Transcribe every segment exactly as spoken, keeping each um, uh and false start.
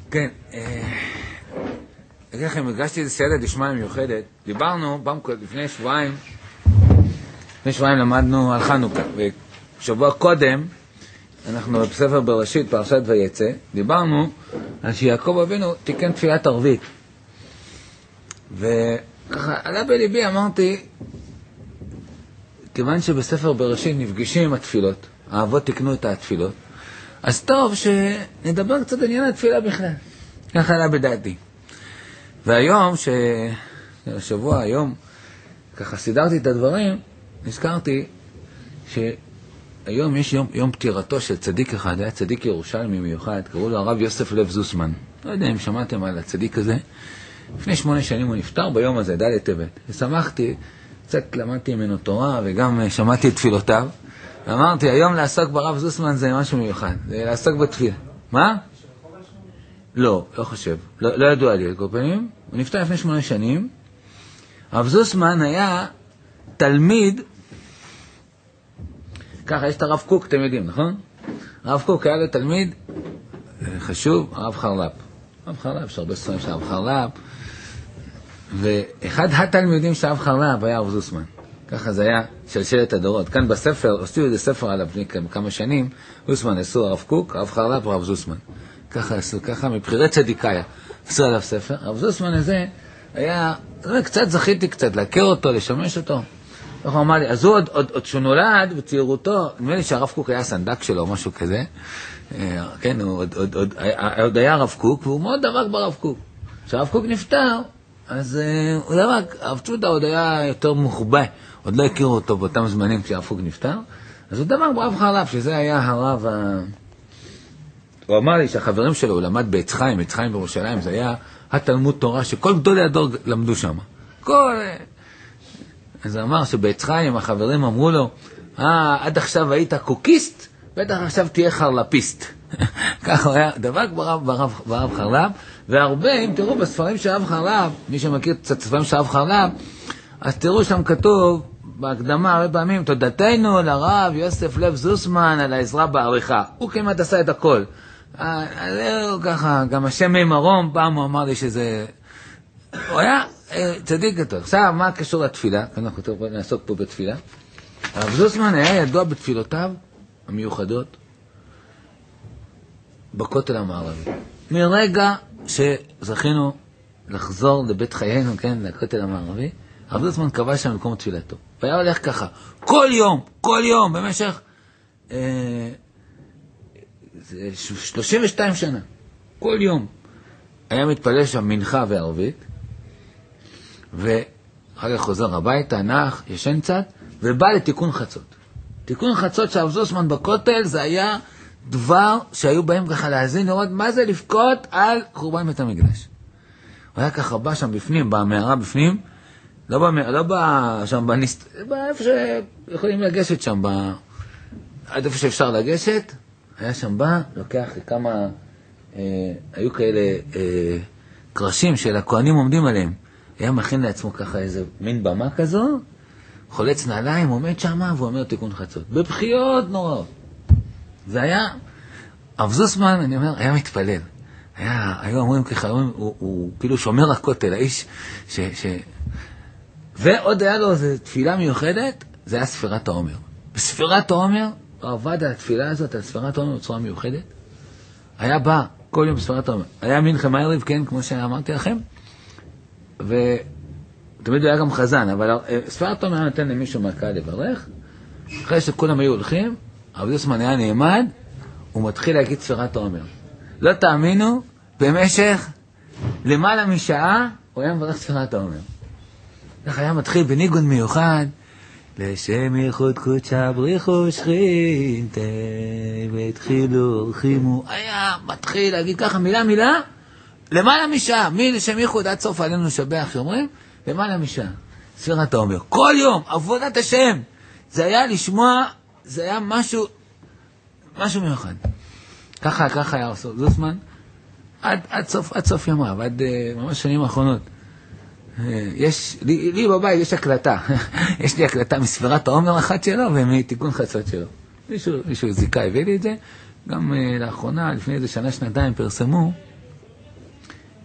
כן, אגיד לכם, הגשתי איזה סייעתא דשמיא מיוחדת. דיברנו, לפני שבועיים, לפני שבועיים למדנו על חנוכה, ושבוע קודם, אנחנו בספר בראשית, פרשת ויצא, דיברנו על שיעקב אבינו תיקן תפילת ערבית. וככה, עלה בליבי, אמרתי, כיוון שבספר בראשית נפגשים עם התפילות, האבות תקנו את התפילות, אז טוב שנדבר קצת עניין התפילה בכלל. ככה עלה בדעתי. והיום, השבוע, היום, ככה סידרתי את הדברים, נזכרתי שהיום יש יום, יום פטירתו של צדיק אחד, היה צדיק ירושלמי מיוחד, קראו לו הרב יוסף לב זוסמן. לא יודע אם שמעתם על הצדיק הזה. לפני שמונה שנים הוא נפטר ביום הזה, ד' טבת. ושמחתי, קצת למדתי ממנו תורה וגם שמעתי את תפילותיו. ואמרתי, היום לעסוק ברב זוסמן זה משהו מיוחד, זה לעסוק בתפילה. מה? לא, לא חושב. לא, לא ידוע לי, כל פעמים. הוא נפטר לפני שמונה שנים. הרב זוסמן היה תלמיד, ככה, יש את הרב קוק, אתם יודעים, נכון? הרב קוק היה לו תלמיד חשוב, הרב חרל"פ. הרב חרל"פ, יש הרבה ספרים של הרב חרל"פ. ואחד התלמידים של הרב חרל"פ היה הרב זוסמן. ככה זה היה שלשלת הדורות. כאן בספר, עשו איזה ספר עליו לפני כמה שנים, זוסמן עשו הרב קוק, הרב חרל"פ והרב זוסמן. ככה עשו, ככה מבחירי צדיקאיה. עשו עליו ספר. הרב זוסמן הזה היה, קצת זכיתי קצת להכיר אותו, לשמש אותו. הוא אמר לי, אז הוא עוד, עוד, עוד שהוא נולד בצעירותו, נדמה לי שהרב קוק היה סנדק שלו או משהו כזה. כן, הוא עוד, עוד, עוד, עוד היה הרב קוק, והוא מאוד דבק ברב קוק. כשהרב קוק נפטר, אז הוא דבק, הרב צ'ודה עוד היה יותר מוחבא, עוד לא הכירו אותו באותם זמנים כשהרב קוק נפטר, אז הוא דבק ברב חרל"פ, שזה היה הרב ה... הוא אמר לי שהחברים שלו, הוא למד בעץ חיים, עץ חיים בירושלים, זה היה התלמוד תורה שכל גדולי הדור למדו שם. כל... אז הוא אמר שבעץ חיים החברים אמרו לו, אה, עד עכשיו היית קוקיסט, בטח עכשיו תהיה חרל"פיסט. ככה הוא היה דבק ברב, ברב, ברב חרל"פ, והרבה, אם תראו בספרים של הרב חרל"פ, מי שמכיר קצת ספרים של הרב חרל"פ, אז תראו שם כתוב, בהקדמה הרבה פעמים, תודתנו לרב יוסף לב זוסמן על העזרה בעריכה. הוא כמעט עשה את הכל. זהו ככה, גם השם ממרום, פעם הוא אמר לי שזה... הוא היה צדיק גדול. עכשיו, מה קשור לתפילה? אנחנו נעסוק פה בתפילה. הרב זוסמן היה ידוע בתפילותיו המיוחדות בכותל המערבי. מרגע שזכינו לחזור לבית חיינו, כן, לכותל המערבי, הרב זוסמן קבע שם מקום תפילתו. והיה הולך ככה, כל יום, כל יום, במשך אה, שלושים ושתיים שנה, כל יום, היה מתפלל שם מנחה וערבית, ואחר כך חוזר הביתה, נח, ישן קצת, ובא לתיקון חצות. תיקון חצות של הרב זוסמן בכותל, זה היה דבר שהיו בהם ככה להזין, לראות מה זה לפקות על חורבן בית המקדש. הוא היה ככה בא שם בפנים, במערה בפנים, לא בא, לא בא שם בניסט, באיפה שיכולים לגשת שם, בא, עד איפה שאפשר לגשת, היה שם בא, לוקח כמה, אה, היו כאלה אה, קרשים של הכהנים עומדים עליהם, היה מכין לעצמו ככה איזה מין במה כזו, חולץ נעליים, עומד שם, והוא אומר תיקון חצות, בבחיות נוראות. זה היה, הרב זוסמן, אני אומר, היה מתפלל. היה, היו אומרים ככה, הוא, הוא, הוא כאילו שומר הכותל, האיש ש... ש... ועוד היה לו איזו תפילה מיוחדת, זה היה ספירת העומר. בספירת העומר, הוא עבד על התפילה הזאת, על ספירת העומר בצורה מיוחדת. היה בא כל יום בספירת העומר. היה מנחה מערב, כן, כמו שאמרתי לכם. ותמיד הוא היה גם חזן, אבל ספירת העומר נותן למישהו מהקהל לברך. אחרי שכולם היו הולכים, הרב זוסמן היה נעמד, הוא מתחיל להגיד ספירת העומר. לא תאמינו, במשך למעלה משעה, הוא היה מברך ספירת העומר. כך היה מתחיל בניגון מיוחד, לשם ייחוד קודשה בריחו שכינתה, והתחילו הולכימו, היה מתחיל להגיד ככה מילה מילה, למעלה משעה, מי לשם ייחוד עד סוף עלינו לשבח שאומרים, למעלה משעה, ספירת העומר. כל יום, עבודת השם, זה היה לשמוע, זה היה משהו, משהו מיוחד. ככה, ככה היה עושה זוסמן, עד, עד סוף, עד סוף ימיו, עד uh, ממש שנים האחרונות. Uh, יש, לי, לי בבית יש הקלטה, יש לי הקלטה מספירת העומר אחת שלו ומתיקון חצות שלו. מישהו, מישהו זיקה הביא לי את זה, גם uh, לאחרונה, לפני איזה שנה, שנתיים, פרסמו,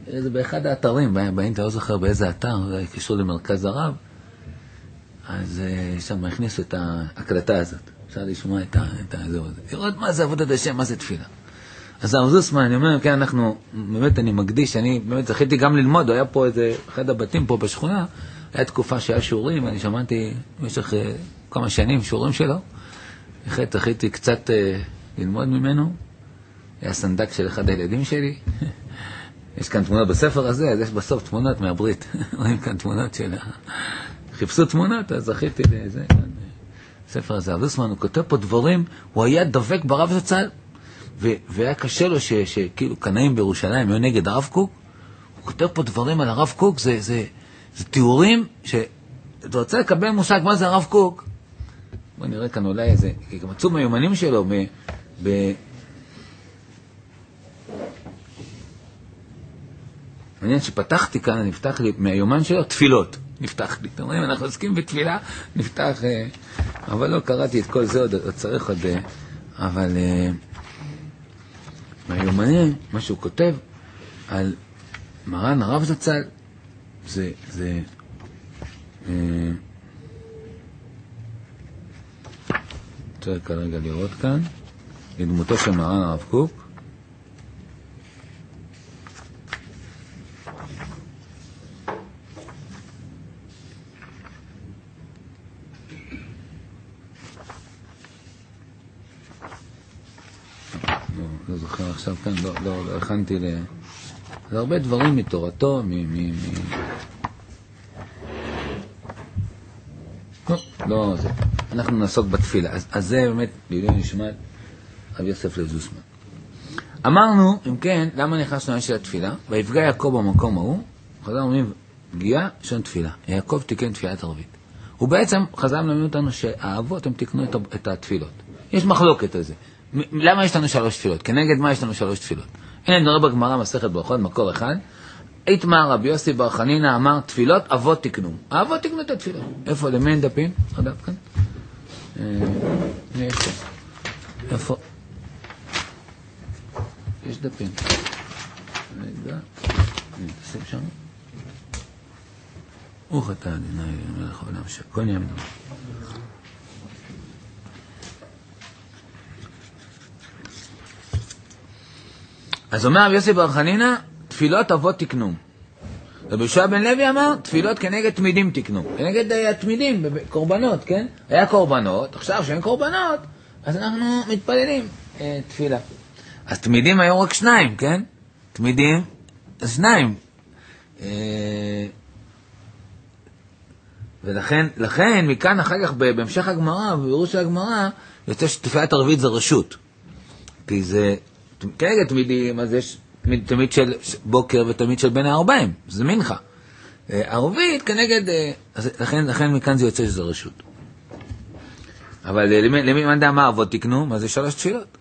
זה באחד האתרים, באינטר, לא זוכר באיזה אתר, זה קשור למרכז הרב, אז שם הכניסו את ההקלטה הזאת. אפשר לשמוע את האזור הזה. לראות מה זה עבודת השם, מה זה תפילה. אז הרב זוסמן, אני אומר, כן, אנחנו, באמת אני מקדיש, אני באמת זכיתי גם ללמוד, היה פה איזה, אחד הבתים פה בשכונה, היה תקופה שהיה שיעורים, אני שמעתי במשך כמה שנים שיעורים שלו, אחרי זכיתי קצת ללמוד ממנו, היה סנדק של אחד הילדים שלי, יש כאן תמונות בספר הזה, אז יש בסוף תמונות מהברית, רואים כאן תמונות של... חיפשו תמונות, אז זכיתי לזה, ספר הזה. הרב זוסמן, הוא כותב פה דברים, הוא היה דבק ברב זצ"ל, והיה קשה לו שכאילו קנאים בירושלים, היו נגד הרב קוק, הוא כותב פה דברים על הרב קוק, זה, זה, זה תיאורים שאתה רוצה לקבל מושג מה זה הרב קוק, בוא נראה כאן אולי איזה, כי גם מצאו מיומנים שלו ב... ב מעניין שפתחתי כאן, נפתח לי מהיומן שלו, תפילות. נפתח לי. אתם רואים, אנחנו עוסקים בתפילה, נפתח, אבל לא קראתי את כל זה, עוד צריך עוד, אבל מהיומנים, מה שהוא כותב על מרן הרב זצ"ל, זה, זה, צריך כרגע לראות כאן, לדמותו של מרן הרב קוק, לא זוכר עכשיו כאן, לא, לא, לא הכנתי ל... זה הרבה דברים מתורתו, מ... מ... מ... לא, לא, זה. אנחנו נעסוק בתפילה. אז, אז זה באמת, לעילוי נשמת רב יוסף לייב זוסמן. אמרנו, אם כן, למה נכנס לעניין של התפילה? ויפגע יעקב במקום ההוא, חז"ל אומרים, פגיעה של תפילה. יעקב תיקן תפילת ערבית. הוא בעצם, חז"ל מלמדים אותנו שהאבות הם תיקנו את, את התפילות. יש מחלוקת על זה. למה יש לנו שלוש תפילות? כנגד מה יש לנו שלוש תפילות? הנה נראה בגמרא מסכת ברכות, מקור אחד. איתמר רבי יוסי בר חנינא אמר, תפילות אבות תקנו. האבות תקנו את התפילות. איפה? למי אין דפים? הדף כאן. איפה? איפה? יש דפים. רגע. תשים שם. ברוך אתה ה' מלך העולם שהכל נהיה מדבר. אז אומר רבי יוסי בר חנינא, תפילות אבות תקנו. רבי יהושע בן לוי אמר, תפילות כנגד תמידים תקנו. כנגד התמידים, קורבנות, כן? היה קורבנות, עכשיו שאין קורבנות, אז אנחנו מתפללים אה, תפילה. אז תמידים היו רק שניים, כן? תמידים, אז שניים. אה, ולכן, לכן, מכאן אחר כך, בהמשך הגמרא, בבירור של הגמרא, יוצא שתפילת ערבית זה רשות. כי זה... כנגד תמידים, אז יש תמיד, תמיד של בוקר ותמיד של בין הארבעים, זה מנחה. ערבית כנגד, אז לכן, לכן מכאן זה יוצא שזה רשות. אבל למי, למי מה דעה מה אבות תקנו? מה זה שלוש תפילות?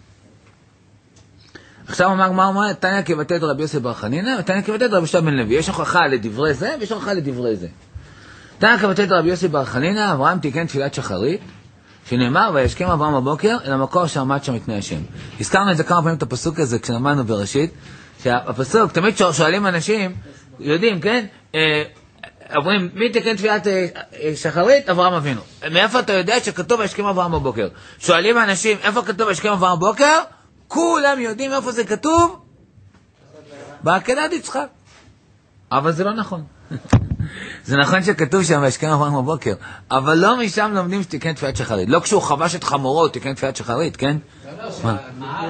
עכשיו אמר, מה אומר? תניא כבתת רבי יוסי בר חנינא, ותניא כבתת רבי יהושע בן לוי. יש הוכחה לדברי זה, ויש הוכחה לדברי זה. תניא כבתת רבי יוסי בר חנינא, אברהם תיקן תפילת שחרית, שנאמר, וישכם אברהם בבוקר אל המקור שעמד שם מפני השם. הזכרנו את זה כמה פעמים את הפסוק הזה כשלמדנו בראשית, שהפסוק, תמיד שואלים אנשים, יודעים, כן? אומרים, מי תיקן תפילת שחרית? אברהם אבינו. מאיפה אתה יודע שכתוב וישכם אברהם בבוקר? שואלים אנשים, איפה כתוב וישכם אברהם בבוקר? כולם יודעים איפה זה כתוב? בעקדת יצחק. אבל זה לא נכון. זה נכון שכתוב שם וישכם אברהם בבוקר, אבל לא משם לומדים שתיקן תפילת שחרית. לא כשהוא חבש את חמורו, תיקן תפילת שחרית, כן? מה?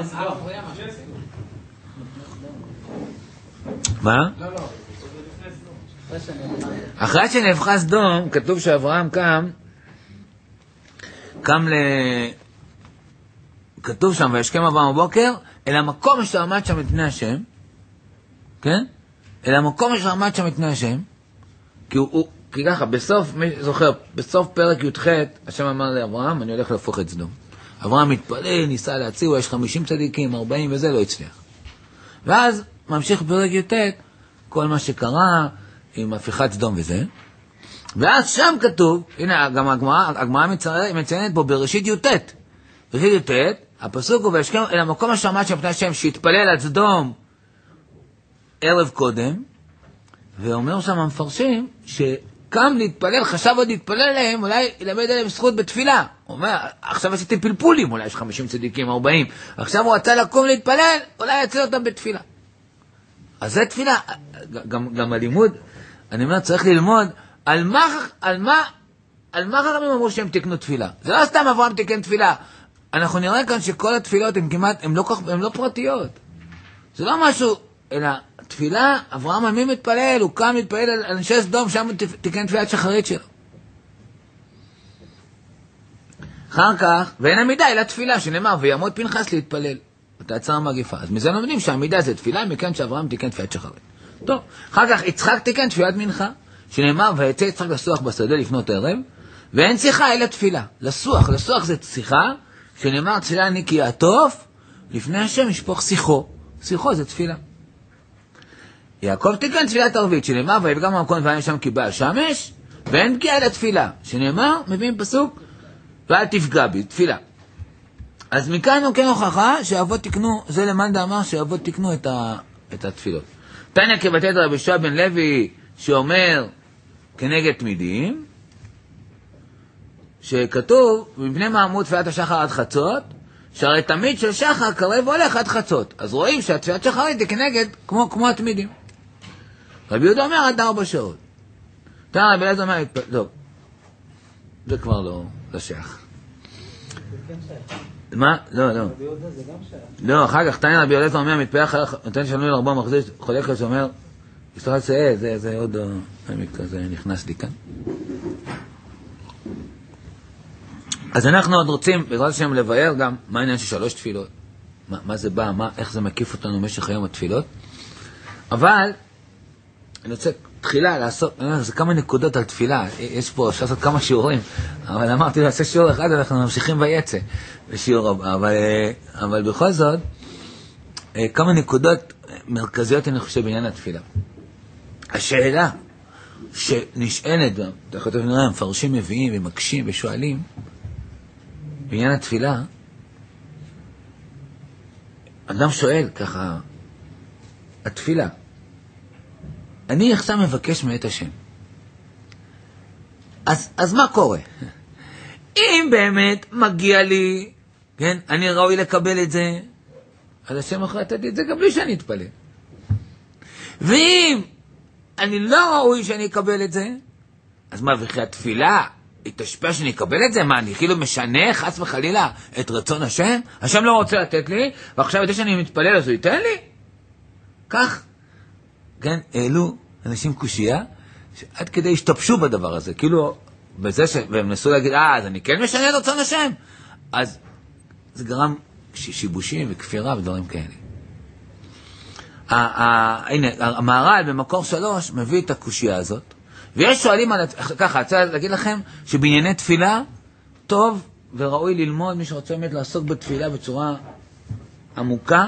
מה? לא, לא. אחרי שנהפכה סדום, כתוב שאברהם קם, קם ל... כתוב שם וישכם אברהם בבוקר, אל המקום שעמד שם מפני השם, כן? אל המקום שעמד שם מפני השם, כי הוא, הוא, כי ככה, בסוף, מי זוכר, בסוף פרק י"ח, השם אמר לאברהם, אני הולך להפוך את סדום. אברהם מתפלל, ניסה להציע, יש חמישים צדיקים, ארבעים וזה לא הצליח. ואז ממשיך פרק י"ט, כל מה שקרה, עם הפיכת סדום וזה. ואז שם כתוב, הנה, גם הגמרא, הגמרא מציינת פה בראשית י"ט. בראשית י"ט, הפסוק הוא וישכם אל המקום שעמד שם מפני השם, שהתפלל על סדום, ערב קודם, ואומר שם המפרשים, שקם להתפלל, חשב עוד להתפלל להם, אולי ילמד עליהם זכות בתפילה. הוא אומר, עכשיו עשיתי פלפולים, אולי יש חמישים צדיקים, ארבעים, עכשיו הוא רצה לקום להתפלל, אולי יצא אותם בתפילה. אז זה תפילה, גם, גם הלימוד, אני אומר, צריך ללמוד, על מה, על מה, על מה חכמים אמרו שהם תקנו תפילה? זה לא סתם אברהם תקן תפילה. אנחנו נראה כאן שכל התפילות הן כמעט, הן לא, הן לא פרטיות. זה לא משהו, אלא תפילה, אברהם על מי מתפלל? הוא קם להתפלל על אנשי סדום, שם הוא תקן תפילת שחרית שלו. אחר כך, ואין עמידה אלא תפילה, שנאמר, ויעמוד פנחס להתפלל. ותעצר המגיפה. אז מזה לומדים שהעמידה זה תפילה, מכאן שאברהם תיקן תפילת שחרית. טוב, אחר כך יצחק תיקן תפילת מנחה, שנאמר, ויצא יצחק לסוח בשדה לפנות ערב, ואין שיחה אלא תפילה. לסוח, לסוח זה שיחה, שנאמר תפילה אני כי יעטוף, לפני השם ישפוך שיחו. שיחו זה תפילה. יעקב תיקן תפילת ערבית, שנאמר, ויפגם המקום והיה שם כי בא השמש, ואין פגיעה אלא תפילה, שנאמר, מביאים פסוק, ואל תפגע בי, תפילה. אז מכאן הוא כן הוכחה שאבות תקנו, זה למאן דאמר שאבות תקנו את, ה, את התפילות. תניא כבתת רבי יהושע בן לוי שאומר כנגד תמידים, שכתוב מבני מעמוד תפילת השחר עד חצות, שהרי תמיד של שחר קרב הולך עד חצות. אז רואים שהתפילת שחרית היא כנגד כמו, כמו התמידים. רבי יהודה אומר עד ארבע שעות. תניא רבי אליעזר אומר, טוב, זה כבר לא, לא שייך. מה? לא, לא. לא, אחר כך, תניא רבי אליעזר אומר, מתפלל נותן שלנו לארבע מחזיר, חולק לזה אומר, יש לך לצאה, זה, זה עוד, זה נכנס לי כאן. אז אנחנו עוד רוצים, בגלל שהם לבאר גם, מה העניין של שלוש תפילות? מה, מה זה בא, מה, איך זה מקיף אותנו במשך היום התפילות? אבל, אני רוצה תחילה לעשות, זה כמה נקודות על תפילה, יש פה, אפשר לעשות כמה שיעורים, אבל אמרתי, נעשה שיעור אחד, אנחנו ממשיכים ביצא, בשיעור הבא, אבל, אבל בכל זאת, כמה נקודות מרכזיות אני חושב בעניין התפילה. השאלה שנשאלת, תחת נראה, המפרשים מביאים ומקשים ושואלים, בעניין התפילה, אדם שואל ככה, התפילה, אני עכשיו מבקש מאת השם. אז, אז מה קורה? אם באמת מגיע לי, כן, אני ראוי לקבל את זה, אז השם יכול לתת לי את זה גם בלי שאני אתפלל. ואם אני לא ראוי שאני אקבל את זה, אז מה, וכי התפילה היא תשפיע שאני אקבל את זה? מה, אני כאילו משנה חס וחלילה את רצון השם? השם לא רוצה לתת לי, ועכשיו את זה שאני מתפלל אז הוא ייתן לי? כך, כן, העלו אנשים קושייה, שעד כדי השתפשו בדבר הזה, כאילו, בזה ש... והם נסו להגיד, אה, אז אני כן משנה את רצון השם? אז זה גרם שיבושים וכפירה ודברים כאלה. הנה, המהר"ל במקור שלוש מביא את הקושייה הזאת, ויש שואלים על... ככה, רוצה להגיד לכם שבענייני תפילה, טוב וראוי ללמוד, מי שרוצה באמת לעסוק בתפילה בצורה עמוקה,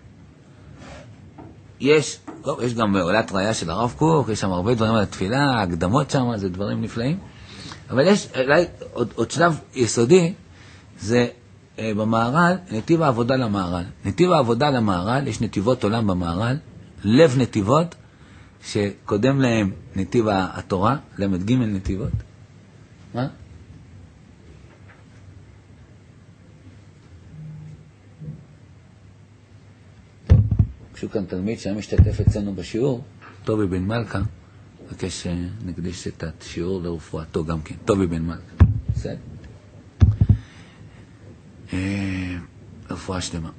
יש, טוב, יש גם עולת ראיה של הרב קוק, יש שם הרבה דברים על התפילה, הקדמות שם, זה דברים נפלאים, אבל יש אולי עוד, עוד שלב יסודי, זה אה, במהר"ל, נתיב העבודה למהר"ל. נתיב העבודה למהר"ל, יש נתיבות עולם במהר"ל, לב נתיבות, שקודם להם נתיב התורה, למד ג' נתיבות. מה? כשהוא כאן תלמיד שהיה משתתף אצלנו בשיעור, טובי בן מלכה, מבקש שנקדיש את השיעור לרפואתו גם כן, טובי בן מלכה. בסדר? רפואה שלמה.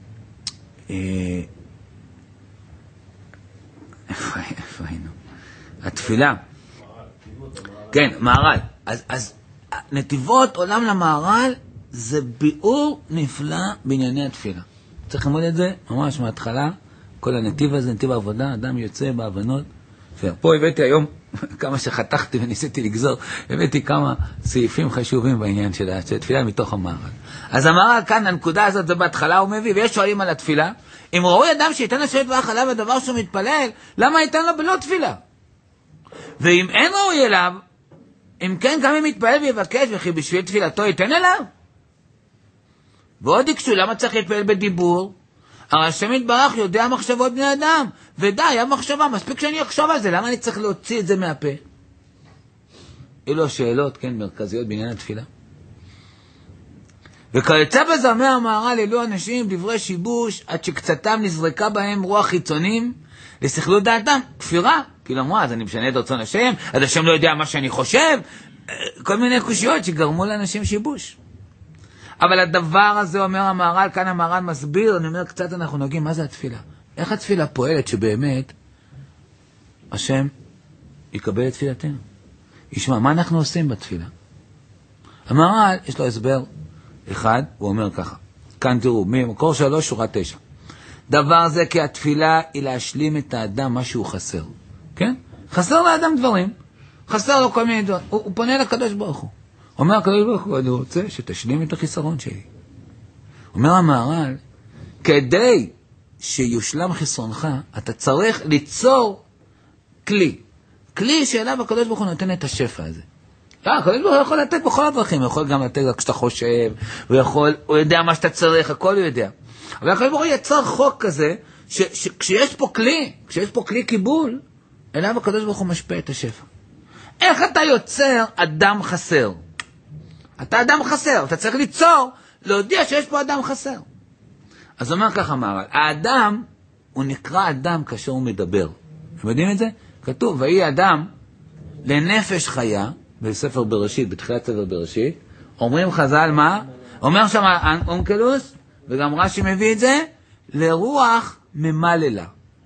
איפה היינו? התפילה. כן, מהר"ל. אז, אז נתיבות עולם למהר"ל זה ביאור נפלא בענייני התפילה. צריך ללמוד את זה ממש מההתחלה. כל הנתיב הזה, נתיב העבודה, אדם יוצא בהבנות. פה הבאתי היום, כמה שחתכתי וניסיתי לגזור, הבאתי כמה סעיפים חשובים בעניין של התפילה מתוך המהר"ל. אז המהר"ל כאן, הנקודה הזאת, זה בהתחלה הוא מביא, ויש שואלים על התפילה, אם ראוי אדם שייתן לשבת והחלה בדבר שהוא מתפלל, למה ייתן לו בלא תפילה? ואם אין ראוי אליו, אם כן, גם אם יתפלל ויבקש, וכי בשביל תפילתו ייתן אליו? ועוד יקשו, למה צריך להתפלל בדיבור? הרי השם יתברך יודע מחשבות בני אדם, ודי, המחשבה, מספיק שאני אחשוב על זה, למה אני צריך להוציא את זה מהפה? אלו השאלות, כן, מרכזיות בעניין התפילה. וכיוצא בזה אומר המהר"ל, אלו אנשים דברי שיבוש, עד שקצתם נזרקה בהם רוח חיצונים, לסכלות דעתם, כפירה. כאילו אמרה, אז אני משנה את רצון השם, אז השם לא יודע מה שאני חושב, כל מיני קושיות שגרמו לאנשים שיבוש. אבל הדבר הזה אומר המהר"ל, כאן המהר"ל מסביר, אני אומר קצת אנחנו נוגעים, מה זה התפילה? איך התפילה פועלת שבאמת השם יקבל את תפילתנו? ישמע, מה אנחנו עושים בתפילה? המהר"ל, יש לו הסבר אחד, הוא אומר ככה, כאן תראו, ממקור שלוש, שורה תשע. דבר זה כי התפילה היא להשלים את האדם מה שהוא חסר. כן? חסר לאדם דברים, חסר לו כל מיני דברים, הוא, הוא פונה לקדוש ברוך הוא. אומר הקדוש ברוך הוא, אני רוצה שתשלים את החיסרון שלי. אומר המהר"ל, כדי שיושלם חיסרונך, אתה צריך ליצור כלי. כלי שאליו הקדוש ברוך הוא נותן את השפע הזה. לא, הקדוש ברוך הוא יכול לתת בכל הדרכים, הוא יכול גם לתת כשאתה חושב, הוא יכול, הוא יודע מה שאתה צריך, הכל הוא יודע. אבל הקדוש ברוך הוא יצר חוק כזה, שכשיש פה כלי, כשיש פה כלי קיבול, אליו הקדוש ברוך הוא משפע את השפע. איך אתה יוצר אדם חסר? אתה אדם חסר, אתה צריך ליצור, להודיע שיש פה אדם חסר. אז אומר ככה מהר"ל, האדם הוא נקרא אדם כאשר הוא מדבר. אתם יודעים את זה? כתוב, ויהי אדם לנפש חיה, בספר בראשית, בתחילת ספר בראשית, אומרים חז"ל מה? אומר שם אונקלוס, וגם רש"י מביא את זה, לרוח ממללה,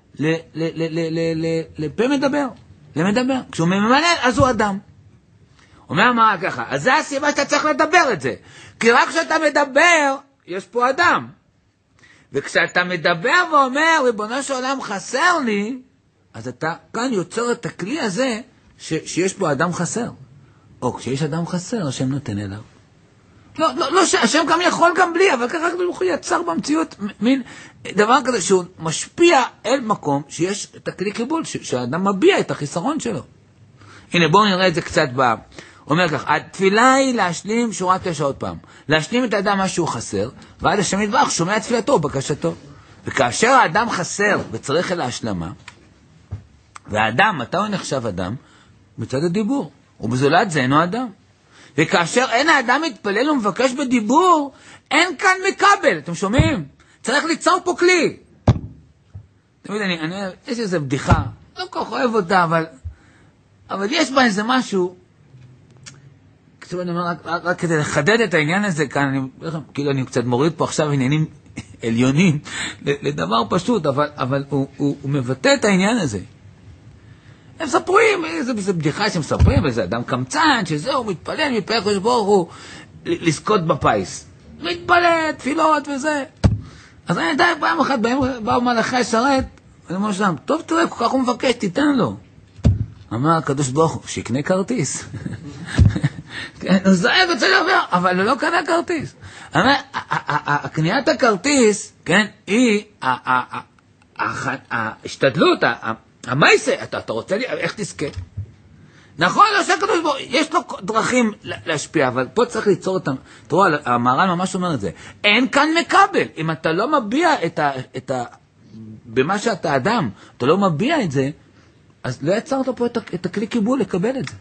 לפה מדבר, למדבר. כשהוא ממלל, אז הוא אדם. אומר מה ככה, אז זה הסיבה שאתה צריך לדבר את זה. כי רק כשאתה מדבר, יש פה אדם. וכשאתה מדבר ואומר, ריבונו של עולם חסר לי, אז אתה כאן יוצר את הכלי הזה, ש, שיש פה אדם חסר. או כשיש אדם חסר, השם נותן אליו. לא, לא, לא, השם גם יכול גם בלי, אבל ככה הוא יצר במציאות מין דבר כזה, שהוא משפיע אל מקום שיש את הכלי קיבול, ש, שהאדם מביע את החיסרון שלו. הנה בואו נראה את זה קצת בה. אומר כך, התפילה היא להשלים שורה תשע עוד פעם. להשלים את האדם מה שהוא חסר, ועד השם יתברך שומע תפילתו, בקשתו. וכאשר האדם חסר וצריך אל ההשלמה, והאדם, מתי הוא נחשב אדם? מצד הדיבור. ובזולת זה אינו אדם. וכאשר אין האדם מתפלל ומבקש בדיבור, אין כאן מקבל. אתם שומעים? צריך ליצור פה כלי. תמיד אני, אני, יש איזו בדיחה, לא כל כך אוהב אותה, אבל, אבל יש בה איזה משהו, כתוב, אני אומר, רק, רק, רק כדי לחדד את העניין הזה כאן, אני, כאילו אני קצת מוריד פה עכשיו עניינים עליונים, לדבר פשוט, אבל, אבל הוא, הוא, הוא מבטא את העניין הזה. הם מספרים, איזו בדיחה שהם מספרים, איזה אדם קמצן, שזהו, מתפלל, מתפלל קדוש ברוך הוא, לזכות בפייס. מתפלל, תפילות וזה. אז אני יודע, פעם אחת באו מלאכי השרת, אני אומר שם, טוב תראה, כל כך הוא מבקש, תיתן לו. אמר הקדוש ברוך הוא, שיקנה כרטיס. הוא זהב אצל עובר, אבל הוא לא קנה כרטיס. הקניית הכרטיס, כן, היא ההשתדלות, המייסה, אתה, אתה רוצה לי, איך תזכה? נכון, לא שהקדוש ברוך הוא, יש לו דרכים להשפיע, אבל פה צריך ליצור אותם. תראו, המהר"ל ממש אומר את זה. אין כאן מקבל. אם אתה לא מביע את ה, את ה, במה שאתה אדם, אתה לא מביע את זה, אז לא יצרת פה את, את הכלי קיבול לקבל את זה.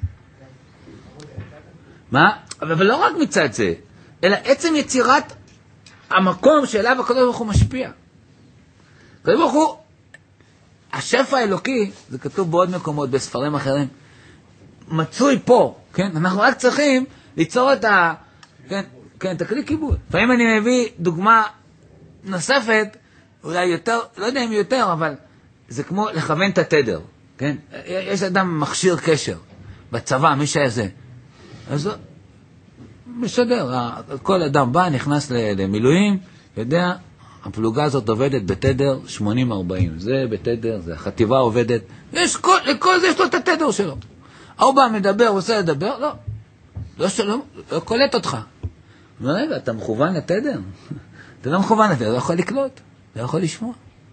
מה? אבל לא רק מצד זה, אלא עצם יצירת המקום שאליו הקדוש ברוך הוא משפיע. הקדוש ברוך הוא, השפע האלוקי, זה כתוב בעוד מקומות, בספרים אחרים, מצוי פה, כן? אנחנו רק צריכים ליצור את ה... כן, כן, את הכלי קיבול. לפעמים אני מביא דוגמה נוספת, אולי יותר, לא יודע אם יותר, אבל זה כמו לכוון את התדר, כן? יש אדם מכשיר קשר, בצבא, מי שזה. אז משדר, כל אדם בא, נכנס למילואים, יודע, הפלוגה הזאת עובדת בתדר שמונים ארבעים, זה בתדר, זה החטיבה עובדת, יש כל, לכל זה יש לו את התדר שלו. הוא בא, מדבר, רוצה לדבר, לא, לא שלום, לא קולט אותך. אומר, רגע, אתה מכוון לתדר? אתה לא מכוון לתדר, לא יכול לקלוט, לא יכול לשמוע.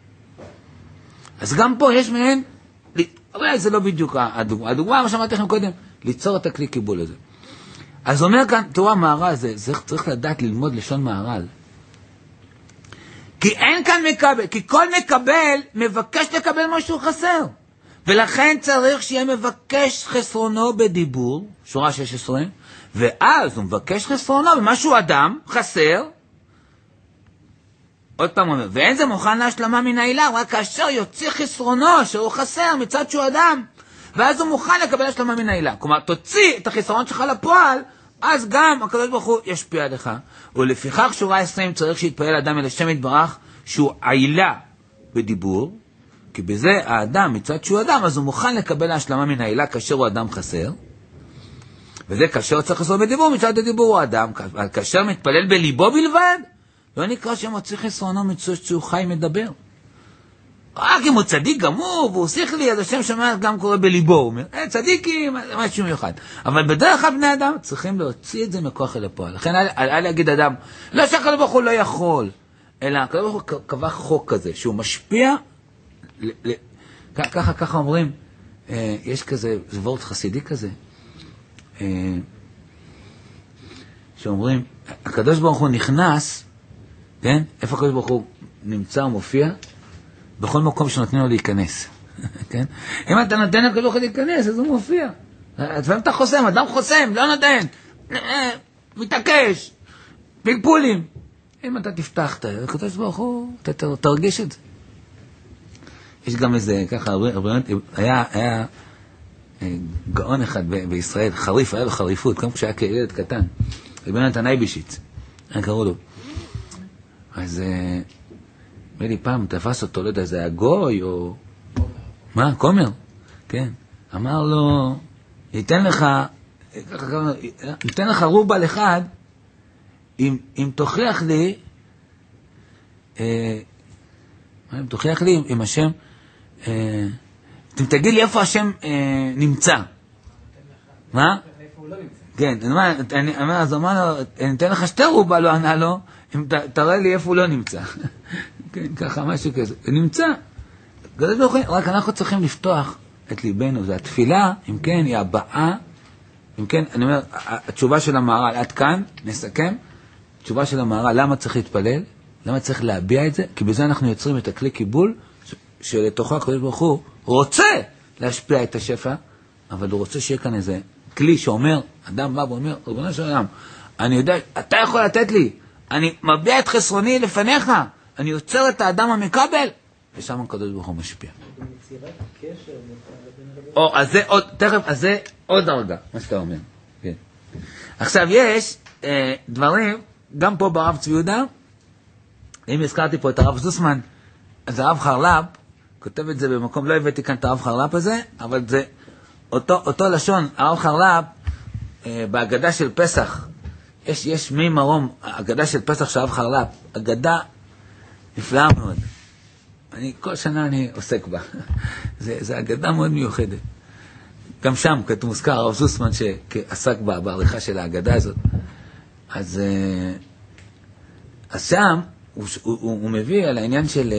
אז גם פה יש מהן, אולי זה לא בדיוק הדוגמה, הדוגמה, מה שאמרתי לכם קודם, ליצור את הכלי קיבול הזה. אז אומר כאן, תראו המהר"ל, זה, זה צריך לדעת ללמוד לשון מהר"ל. כי אין כאן מקבל, כי כל מקבל מבקש לקבל משהו חסר. ולכן צריך שיהיה מבקש חסרונו בדיבור, שורה שש עשרה, ואז הוא מבקש חסרונו במשהו אדם חסר, עוד פעם אומר, ואין זה מוכן להשלמה מן העילה, רק כאשר יוציא חסרונו שהוא חסר מצד שהוא אדם, ואז הוא מוכן לקבל השלמה מן העילה. כלומר, תוציא את החסרון שלך לפועל, אז גם הקדוש ברוך הוא ישפיע עליך. ולפיכך שורה עשרים צריך שיתפעל אדם אל השם יתברך, שהוא עילה בדיבור, כי בזה האדם מצד שהוא אדם, אז הוא מוכן לקבל ההשלמה מן העילה כאשר הוא אדם חסר, וזה כאשר צריך לעשות בדיבור, מצד הדיבור הוא אדם, כאשר מתפלל בליבו בלבד, לא נקרא שמוציא חסרונו מצד שהוא חי מדבר. רק אם הוא צדיק גמור, והוא שכלי, אז השם שומע גם קורא בליבו, הוא אומר, אה, צדיקים, משהו מיוחד. אבל בדרך כלל בני אדם צריכים להוציא את זה מכוח אל הפועל. לכן היה להגיד אדם, לא שהקדוש ברוך הוא לא יכול, אלא הקדוש ברוך הוא קבע חוק כזה, שהוא משפיע, ככה, ככה אומרים, יש כזה, זה וורט חסידי כזה, שאומרים, הקדוש ברוך הוא נכנס, כן? איפה הקדוש ברוך הוא נמצא ומופיע? בכל מקום שנותנים לו להיכנס. כן? אם אתה נותן לקדוש ברוך הוא להיכנס, אז הוא מופיע. לפעמים אתה חוסם, אדם חוסם, לא נותן, מתעקש, פלפולים. אם אתה תפתח את הקדוש ברוך הוא, אתה תרגיש את זה. יש גם איזה, ככה, היה, היה גאון אחד בישראל, חריף, היה לו חריפות, כמו כשהיה כילד קטן, רבי יונתן אייבשיץ, היה קראו לו. אז אמר לי פעם, תפס אותו, לא יודע, זה היה גוי או... מה? כומר? כן. אמר לו, ייתן לך, ייתן לך רובל אחד, אם, אם תוכיח לי, אה, אם תוכיח לי, אם השם, אה, אם תגיד לי איפה השם אה, נמצא. מה? איפה הוא לא נמצא. כן, אני אומר, אז אמר לו, אני אתן לך שתי רובה, לא ענה לו, אם תראה לי איפה הוא לא נמצא. כן, ככה, משהו כזה. הוא נמצא. רק אנחנו צריכים לפתוח את ליבנו. זה התפילה, אם כן, היא הבאה. אם כן, אני אומר, התשובה של המהר"ל, עד כאן, נסכם. התשובה של המהר"ל, למה צריך להתפלל? למה צריך להביע את זה? כי בזה אנחנו יוצרים את הכלי קיבול, שלתוכו הקדוש ברוך הוא רוצה להשפיע את השפע, אבל הוא רוצה שיהיה כאן איזה כלי שאומר, אדם בא ואומר, ריבונו של עולם, אני יודע, אתה יכול לתת לי, אני מביע את חסרוני לפניך, אני יוצר את האדם המקבל, ושם הקדוש ברוך הוא משפיע. יצירת קשר או, אז זה עוד, תכף, אז זה עוד דרגה, מה שאתה אומר. כן. עכשיו יש אה, דברים, גם פה ברב צבי יהודה, אם הזכרתי פה את הרב זוסמן, אז הרב חרל"פ, כותב את זה במקום, לא הבאתי כאן את הרב חרל"פ הזה, אבל זה אותו, אותו לשון, הרב חרל"פ, אה, בהגדה של פסח, יש, יש מי מרום, הגדה של פסח של הרב חרל"פ, הגדה נפלאה מאוד. אני, כל שנה אני עוסק בה. זה, זה הגדה מאוד מיוחדת. גם שם, כתוב מוזכר, הרב זוסמן שעסק בה, בעריכה של ההגדה הזאת. אז, אז שם, הוא, הוא, הוא מביא על העניין של,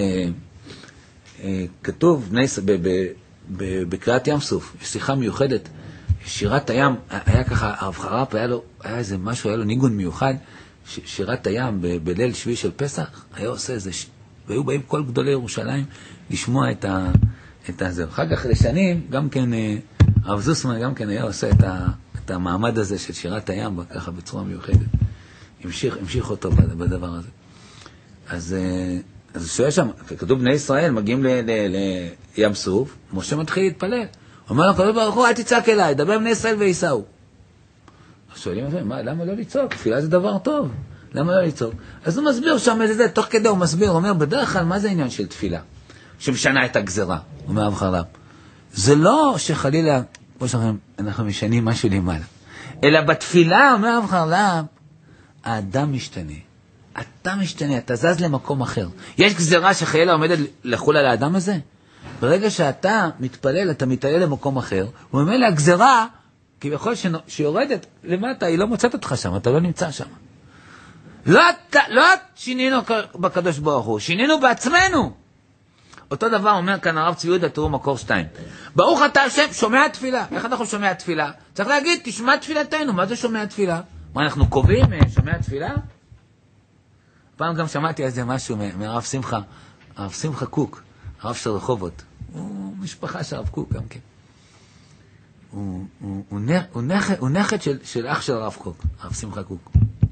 כתוב, בני, ב, ב, ב, בקריאת ים סוף, יש שיחה מיוחדת, שירת הים, היה ככה, הרב חרל"פ היה לו, היה איזה משהו, היה לו ניגון מיוחד, ש, שירת הים ב, בליל שביעי של פסח, היה עושה איזה, והיו באים כל גדולי ירושלים לשמוע את ה, את הזה. אחר כך לשנים, גם כן, הרב זוסמן גם כן היה עושה את, ה, את המעמד הזה של שירת הים, ככה בצורה מיוחדת. המשיך, המשיך אותו בדבר הזה. אז, אז שואל שם, כתוב בני ישראל, מגיעים ל, ל, ל, לים סוף, משה מתחיל להתפלל. אומר לו, כתוב ברוך הוא, אל תצעק אליי, דבר בני ישראל ויסעו. אז שואלים אותם, מה, למה לא לצעוק? תפילה זה דבר טוב. למה לא לצעוק? אז הוא מסביר שם איזה זה, תוך כדי הוא מסביר, הוא אומר, בדרך כלל, מה זה העניין של תפילה? שמשנה את הגזרה, אומר הרב חרל"פ. זה לא שחלילה, כמו שאומרים, אנחנו משנים משהו למעלה. אלא בתפילה, אומר הרב חרל"פ, האדם משתנה. אתה משתנה, אתה זז למקום אחר. יש גזרה שחיילה עומדת לחול על האדם הזה? ברגע שאתה מתפלל, אתה מתעלה למקום אחר, הוא אומר לה, הגזרה, כביכול שיורדת למטה, היא לא מוצאת אותך שם, אתה לא נמצא שם. לא, לא שינינו בקדוש ברוך הוא, שינינו בעצמנו. אותו דבר אומר כאן הרב צבי יהודה, תראו מקור שתיים. ברוך אתה השם, שומע תפילה. איך אנחנו שומע תפילה? צריך להגיד, תשמע תפילתנו. מה זה שומע תפילה? מה, אנחנו קובעים שומע תפילה? פעם גם שמעתי על זה משהו מהרב שמחה, הרב שמחה קוק, הרב של רחובות. הוא משפחה של הרב קוק גם כן. הוא, הוא, הוא, הוא, נכד, הוא נכד של, של אח של הרב קוק, הרב שמחה קוק.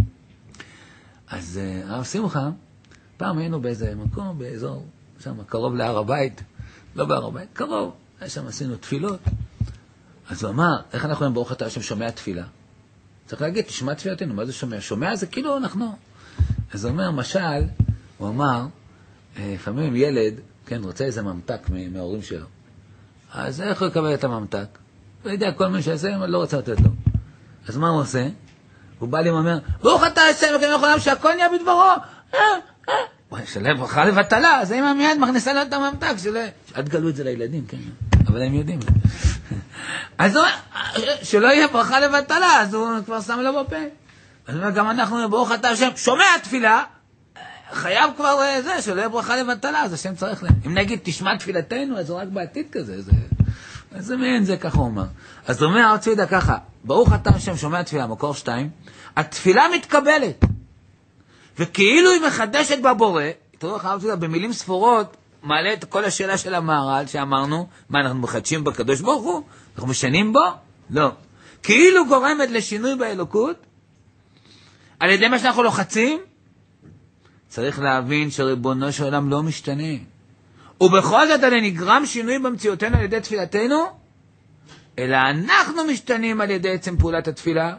אז uh, הרב שמחה, פעם היינו באיזה מקום, באזור, שם, קרוב להר הבית, לא בהר הבית, קרוב, שם עשינו תפילות. אז הוא אמר, איך אנחנו עם ברוך אתה השם שומע תפילה? צריך להגיד, תשמע תפילתנו, מה זה שומע? שומע זה כאילו אנחנו. אז הוא אומר, משל, הוא אמר, לפעמים ילד, כן, רוצה איזה ממתק מההורים שלו. אז איך הוא יקבל את הממתק? לא יודע, כל מי שעשה, לא רוצה לתת לו. אז מה הוא עושה? הוא בא לי ואומר, ברוך אתה השם, וכן יכולם שהכל נהיה בדברו. הוא שלב ברכה לבטלה, אז האמא מיד מכניסה לו את הממתק שלו. עד גלו את זה לילדים, כן, אבל הם יודעים. אז הוא, שלא יהיה ברכה לבטלה, אז הוא כבר שם לו בפה. אז הוא אומר, גם אנחנו, ברוך אתה השם, שומע תפילה, חייב כבר זה, שלא יהיה ברכה לבטלה, אז השם צריך להם. אם נגיד, תשמע תפילתנו, אז הוא רק בעתיד כזה, זה... אז זה מעין זה, ככה הוא אומר. אז הוא אומר, הרב צבי יהודה ככה, ברוך אתה השם, שומע תפילה, מקור שתיים, התפילה מתקבלת, וכאילו היא מחדשת בבורא, תראו לך, הרב צבי יהודה, במילים ספורות, מעלה את כל השאלה של המהר"ל שאמרנו, מה, אנחנו מחדשים בקדוש ברוך הוא? אנחנו משנים בו? לא. כאילו גורמת לשינוי באלוקות, על ידי מה שאנחנו לוחצים, צריך להבין שריבונו של עולם לא משתנה. ובכל זאת עלי נגרם שינוי במציאותנו על ידי תפילתנו, אלא אנחנו משתנים על ידי עצם פעולת התפילה.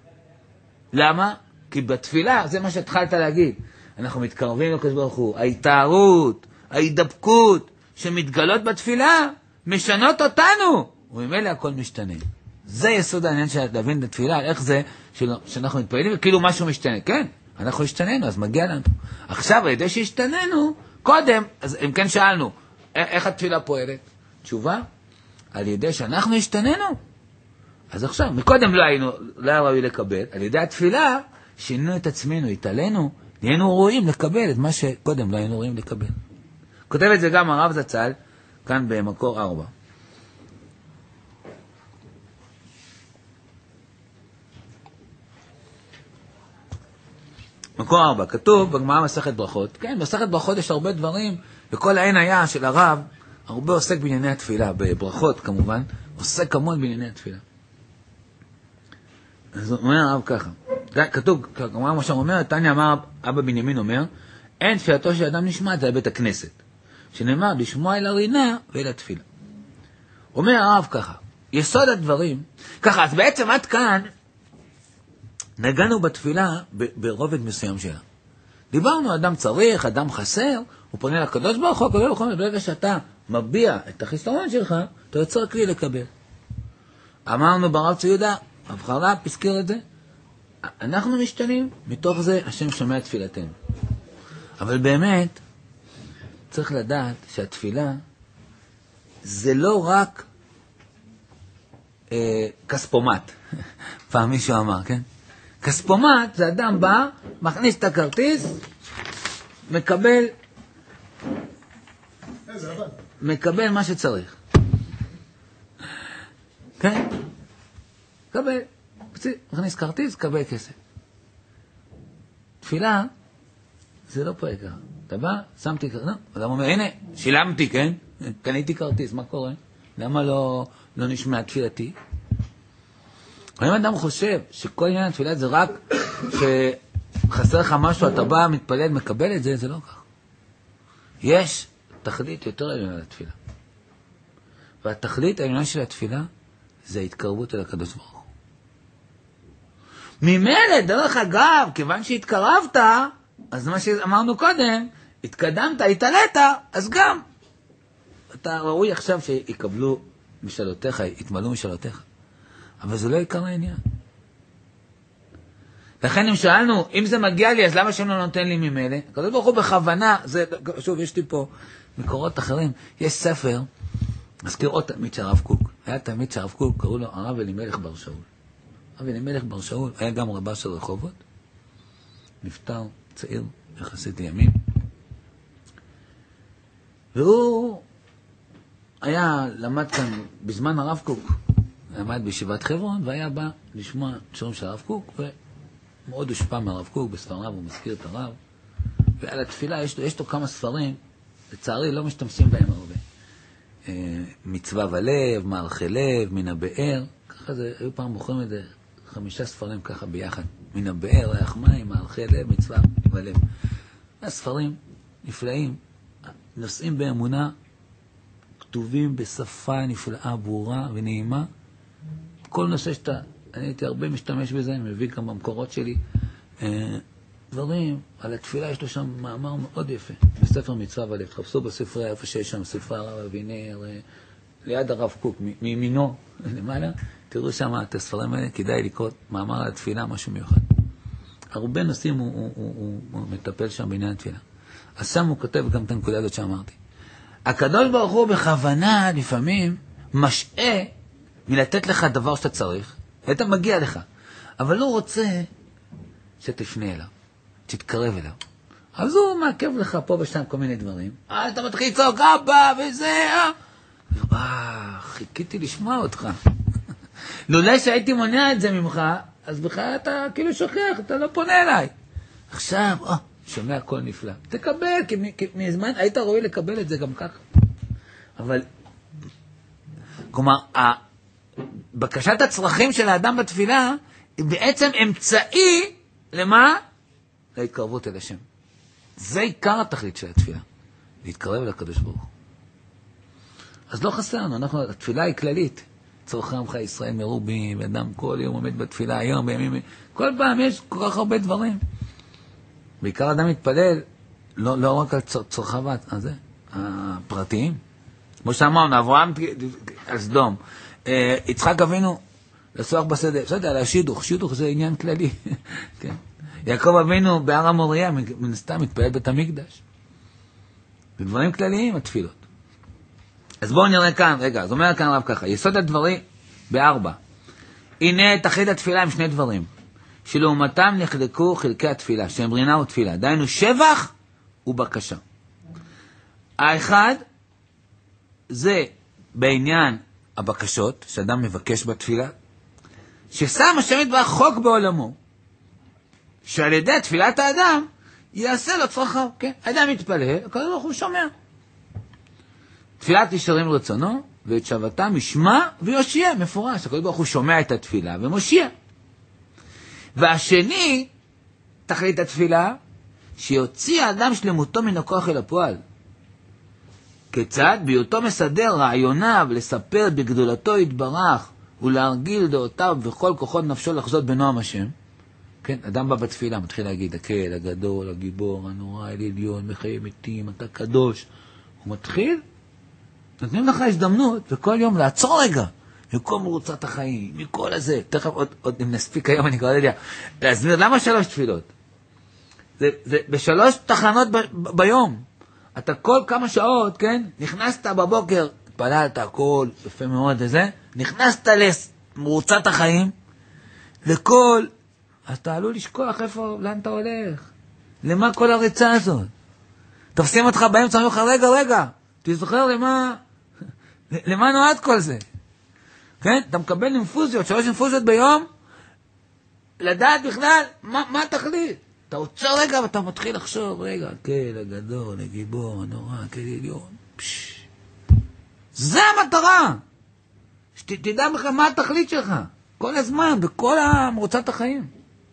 למה? כי בתפילה, זה מה שהתחלת להגיד, אנחנו מתקרבים לקדוש ברוך הוא, ההתארות, ההידבקות שמתגלות בתפילה, משנות אותנו, וממילא הכל משתנה. זה יסוד העניין של להבין את התפילה, איך זה שאנחנו מתפעלים, וכאילו משהו משתנה. כן, אנחנו השתננו, אז מגיע לנו. עכשיו, על ידי שהשתננו, קודם, אז אם כן שאלנו, איך התפילה פועלת? תשובה, על ידי שאנחנו השתננו. אז עכשיו, מקודם לא היינו, לא היה ראוי לקבל, על ידי התפילה, שינו את עצמנו, התעלינו, נהיינו רואים לקבל את מה שקודם לא היינו רואים לקבל. כותב את זה גם הרב זצ"ל, כאן במקור ארבע. מקור ארבע, כתוב בגמרא מסכת ברכות, כן, מסכת ברכות יש הרבה דברים, וכל העין היה של הרב, הרבה עוסק בענייני התפילה, בברכות כמובן, עוסק המון בענייני התפילה. אז הוא אומר הרב ככה, כתוב, כמובן מה שאומר אומר, תניא אמר, אבא בנימין אומר, אין תפילתו של אדם נשמעת, זה בית הכנסת, שנאמר, לשמוע אל הרינה ואל התפילה. אומר הרב ככה, יסוד הדברים, ככה, אז בעצם עד כאן, נגענו בתפילה ברובד מסוים שלה. דיברנו, אדם צריך, אדם חסר, הוא פונה לקדוש ברוך הוא, הקדוש ברוך הוא, ברגע שאתה מביע את החיסרון שלך, אתה יוצר כלי לקבל. אמרנו ברב צבי יהודה, רב חרל"פ הזכיר את זה, אנחנו משתנים, מתוך זה השם שומע תפילתנו. אבל באמת, צריך לדעת שהתפילה זה לא רק אה, כספומט. פעם מישהו אמר, כן? כספומט זה אדם בא, מכניס את הכרטיס, מקבל מקבל מה שצריך. כן? מקבל. מכניס כרטיס, קבל כסף. תפילה זה לא פה יקר. אתה בא, שמתי כרטיס, אדם אומר, הנה, שילמתי, כן? קניתי כרטיס, מה קורה? למה לא, לא נשמע תפילתי? אם אדם חושב שכל עניין התפילה זה רק שחסר לך משהו, אתה בא, מתפלל, מקבל את זה, זה לא כך. יש תכלית יותר עליונה לתפילה. והתכלית העליונה של התפילה זה ההתקרבות אל הקדוש ברוך הוא. ממילא, דרך אגב, כיוון שהתקרבת, אז מה שאמרנו קודם, התקדמת, התעלית, אז גם אתה ראוי עכשיו שיקבלו משאלותיך, יתמלאו משאלותיך. אבל זה לא עיקר העניין. לכן אם שאלנו, אם זה מגיע לי, אז למה שם לא נותן לי ממילא? הקדוש ברוך הוא בכוונה, זה, שוב, יש לי פה מקורות אחרים, יש ספר, מזכיר עוד תלמיד של הרב קוק, היה תלמיד של הרב קוק, קראו לו הרב אלימלך בר שאול. הרב אלימלך בר שאול, היה גם רבה של רחובות, נפטר, צעיר, יחסית לימים, והוא היה, למד כאן, בזמן הרב קוק, למד בישיבת חברון, והיה בא לשמוע שירים של הרב קוק, ומאוד הושפע מהרב קוק, בספריו הוא מזכיר את הרב. ועל התפילה יש לו, יש לו כמה ספרים, לצערי לא משתמשים בהם הרבה. מצווה ולב, מערכי לב, מן הבאר, ככה זה, היו פעם מוכרים את זה, חמישה ספרים ככה ביחד, מן הבאר, ריח מים, מערכי לב, מצווה ולב. הספרים נפלאים, נושאים באמונה, כתובים בשפה נפלאה, ברורה ונעימה. כל נושא שאתה, אני הייתי הרבה משתמש בזה, אני מביא גם במקורות שלי, דברים, על התפילה יש לו שם מאמר מאוד יפה, בספר מצווה ולב, תחפשו בספרי, איפה שיש שם ספרי הרב אבינר, ליד הרב קוק, מימינו, למעלה, תראו שם את הספרים האלה, כדאי לקרוא מאמר על התפילה, משהו מיוחד. הרבה נושאים הוא, הוא, הוא, הוא, הוא מטפל שם בעניין התפילה. אז שם הוא כותב גם את הנקודה הזאת שאמרתי. הקדוש ברוך הוא בכוונה לפעמים משעה מלתת לך דבר שאתה צריך, ואתה מגיע לך, אבל הוא רוצה שתפנה אליו, תתקרב אליו. אז הוא מעכב לך פה ושם כל מיני דברים. אז אתה מתחיל לצעוק, אבא, וזה, אה. אה, חיכיתי לשמוע אותך. לולא שהייתי מונע את זה ממך, אז בכלל אתה כאילו שוכח, אתה לא פונה אליי. עכשיו, אה, שומע הכל נפלא. תקבל, כי, כי מזמן היית ראוי לקבל את זה גם ככה. אבל, כלומר, בקשת הצרכים של האדם בתפילה, היא בעצם אמצעי למה? להתקרבות אל השם. זה עיקר התכלית של התפילה. להתקרב אל הקדוש ברוך הוא. אז לא חסרנו, אנחנו, התפילה היא כללית. צורכי עמך ישראל מרובים, אדם כל יום עומד בתפילה, היום, בימים, כל פעם יש כל כך הרבה דברים. בעיקר אדם מתפלל, לא, לא רק על צורכיו הזה, הפרטיים. כמו שאמרנו, אברהם על סדום, יצחק אבינו, לסוח בשדה, בסדר, על השידוך, שידוך זה עניין כללי, כן. יעקב אבינו בהר המוריה, מן הסתם מתפלל בית המקדש. בדברים כלליים, התפילות. אז בואו נראה כאן, רגע, אז אומר כאן רב ככה, יסוד הדברים בארבע. הנה תכלית התפילה עם שני דברים, שלעומתם נחלקו חלקי התפילה, שהם רינה ותפילה, דהיינו שבח ובקשה. האחד, זה בעניין הבקשות, שאדם מבקש בתפילה, ששם השם יתברך חוק בעולמו, שעל ידי תפילת האדם, יעשה לו צרכיו, כן? האדם מתפלל, הקדוש ברוך הוא שומע. תפילת ישרים רצונו, ואת שבתם ישמע ויושיע, מפורש. הקדוש ברוך הוא שומע את התפילה ומושיע. והשני, תכלית התפילה, שיוציא האדם שלמותו מן הכוח אל הפועל. כיצד? בהיותו מסדר רעיוניו לספר בגדולתו יתברך, ולהרגיל דעותיו וכל כוחות נפשו לחזות בנועם השם. כן, אדם בא בתפילה, מתחיל להגיד, הקל, הגדול, הגיבור, הנורא, אל עליון, מחיה מתים, אתה קדוש. הוא מתחיל, נותנים לך הזדמנות, וכל יום לעצור רגע, מכל מרוצת החיים, מכל הזה. תכף עוד, עוד אם נספיק היום, אני כבר לא יודע, להסביר למה שלוש תפילות. זה, זה בשלוש תחנות ב, ב, ביום. אתה כל כמה שעות, כן, נכנסת בבוקר, התפללת הכל, יפה מאוד וזה, נכנסת למרוצת החיים, וכל, אז אתה עלול לשכוח איפה, לאן אתה הולך? למה כל הריצה הזאת? תופסים אותך באמצע, אומרים לך, רגע, רגע, תזכר למה, למה נועד כל זה? כן? אתה מקבל אינפוזיות, שלוש אינפוזיות ביום, לדעת בכלל, מה, מה תחליט? אתה עוצר רגע ואתה מתחיל לחשוב, רגע, כן, הגדול, הגיבור, הנורא, כן, עליון, פש. זה המטרה. שתדע בכלל מה התכלית שלך. כל הזמן, בכל מרוצת החיים.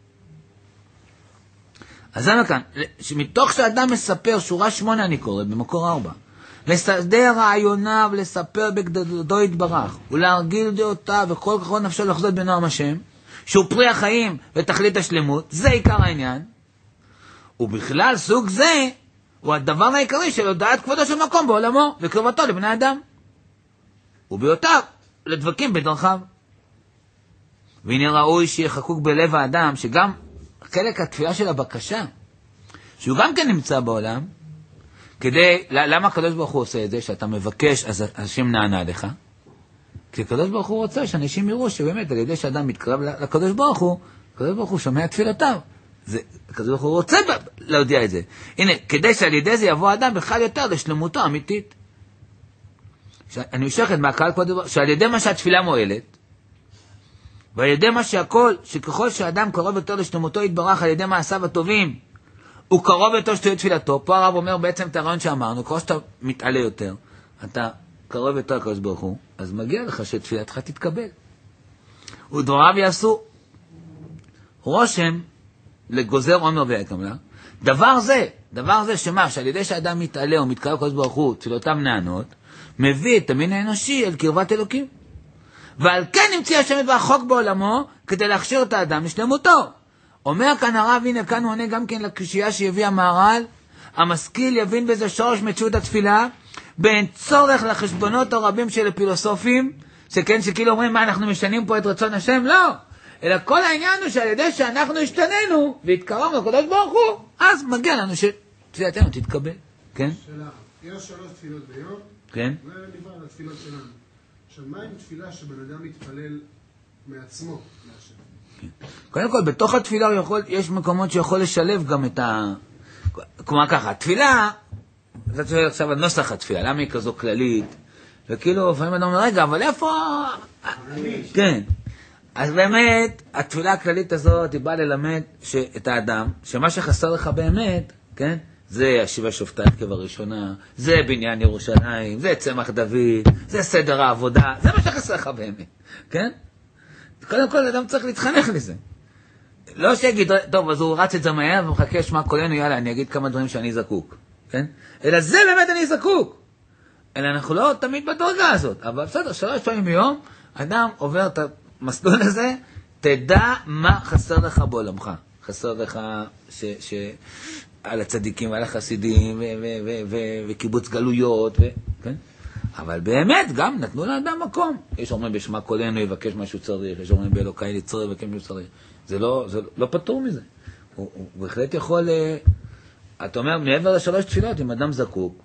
אז זה מכאן, שמתוך שהאדם מספר, שורה שמונה אני קורא, במקור ארבע, לסדר רעיוניו, לספר בגדולתו יתברך, ולהרגיל דעותיו וכל כוחות נפשו לחזות בנועם השם, שהוא פרי החיים ותכלית השלמות, זה עיקר העניין. ובכלל סוג זה הוא הדבר העיקרי של הודעת כבודו של מקום בעולמו וקרבתו לבני אדם. וביותר לדבקים בדרכיו. והנה ראוי שיהיה חקוק בלב האדם שגם חלק התפילה של הבקשה, שהוא גם כן נמצא בעולם, כדי, למה הקדוש ברוך הוא עושה את זה? שאתה מבקש, אז השם נענה לך. כי הקדוש ברוך הוא רוצה שאנשים יראו שבאמת על ידי שאדם מתקרב לקדוש ברוך הוא, הקדוש ברוך הוא שומע תפילותיו. זה, הקדוש ברוך הוא רוצה להודיע את זה. הנה, כדי שעל ידי זה יבוא האדם בכלל יותר לשלמותו האמיתית. אני משכת מהקהל כבוד דבר, שעל ידי מה שהתפילה מועלת, ועל ידי מה שהכל, שככל שהאדם קרוב יותר לשלמותו יתברך על ידי מעשיו הטובים, הוא קרוב יותר שתהיה תפילתו. פה הרב אומר בעצם את הרעיון שאמרנו, כמו שאתה מתעלה יותר, אתה קרוב יותר לקדוש ברוך הוא, אז מגיע לך שתפילתך תתקבל. ודבריו יעשו רושם לגוזר עומר ויקם לה. דבר זה, דבר זה שמה, שעל ידי שאדם מתעלה או מתקרב לקדוש ברוך הוא, תפילותיו נענות, מביא את המין האנושי אל קרבת אלוקים. ועל כן נמציא השם את החוק בעולמו, כדי להכשיר את האדם לשלמותו. אומר כאן הרב, הנה כאן הוא עונה גם כן לקשייה שהביא המהר"ל, המשכיל יבין בזה שורש מציאות התפילה, באין צורך לחשבונות הרבים של הפילוסופים, שכן שכאילו אומרים מה אנחנו משנים פה את רצון השם, לא. אלא כל העניין הוא שעל ידי שאנחנו השתננו והתקרבנו לקדוש ברוך הוא, אז מגיע לנו שתפילתנו תתקבל. כן? שאלה, יש שלוש תפילות ביום, כן? ונברא על התפילות שלנו. עכשיו, מה עם תפילה שבן אדם מתפלל מעצמו להשם? כן. קודם כל, בתוך התפילה הוא יכול, יש מקומות שיכול לשלב גם את ה... כלומר ככה, התפילה, אתה שואל עכשיו על נוסח התפילה, למה היא כזו כללית? וכאילו, לפעמים אדם אומר, רגע, אבל איפה... כן. אז באמת, התפילה הכללית הזאת היא באה ללמד את האדם, שמה שחסר לך באמת, כן? זה השיבה שופטי הרכב הראשונה, זה בניין ירושלים, זה צמח דוד, זה סדר העבודה, זה מה שחסר לך באמת, כן? קודם כל, אדם צריך להתחנך לזה. לא שיגיד, טוב, אז הוא רץ את זה מהר ומחכה שמה קולנו, יאללה, אני אגיד כמה דברים שאני זקוק, כן? אלא זה באמת אני זקוק. אלא אנחנו לא תמיד בדרגה הזאת, אבל בסדר, שלוש פעמים ביום, אדם עובר את המסלול הזה, תדע מה חסר לך בעולמך. חסר לך ש... ש... על הצדיקים ועל החסידים וקיבוץ גלויות, כן? אבל באמת גם נתנו לאדם מקום. יש אומרים בשמה קולנו יבקש מה שהוא צריך, יש אומרים באלוקי ליצור יבקש מה שהוא צריך. זה לא, זה לא פטור מזה. הוא, הוא בהחלט יכול, אתה אומר, מעבר לשלוש תפילות, אם אדם זקוק,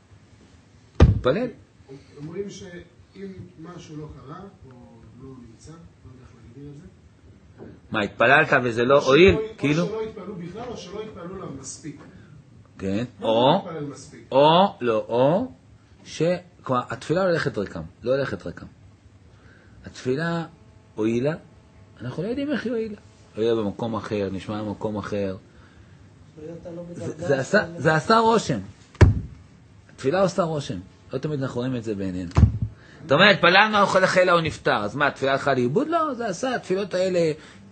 תתפלל. אומרים שאם משהו לא קרה, או לא נמצא, לא יודע איך להגדיר את זה, מה, התפללת וזה לא הועיל? כאילו? או שלא התפללו בכלל, או שלא התפללו לה מספיק. כן, או, או, לא, או, שכבר, התפילה לא הולכת ריקם, לא הולכת ריקם. התפילה הועילה, אנחנו לא יודעים איך היא הועילה. הועילה במקום אחר, נשמע במקום אחר. זה עשה רושם. התפילה עושה רושם. לא תמיד אנחנו רואים את זה בעינינו. זאת אומרת, התפללנו על החילה הוא נפטר, אז מה, התפילה הלכה לאיבוד? לא, זה עשה, התפילות האלה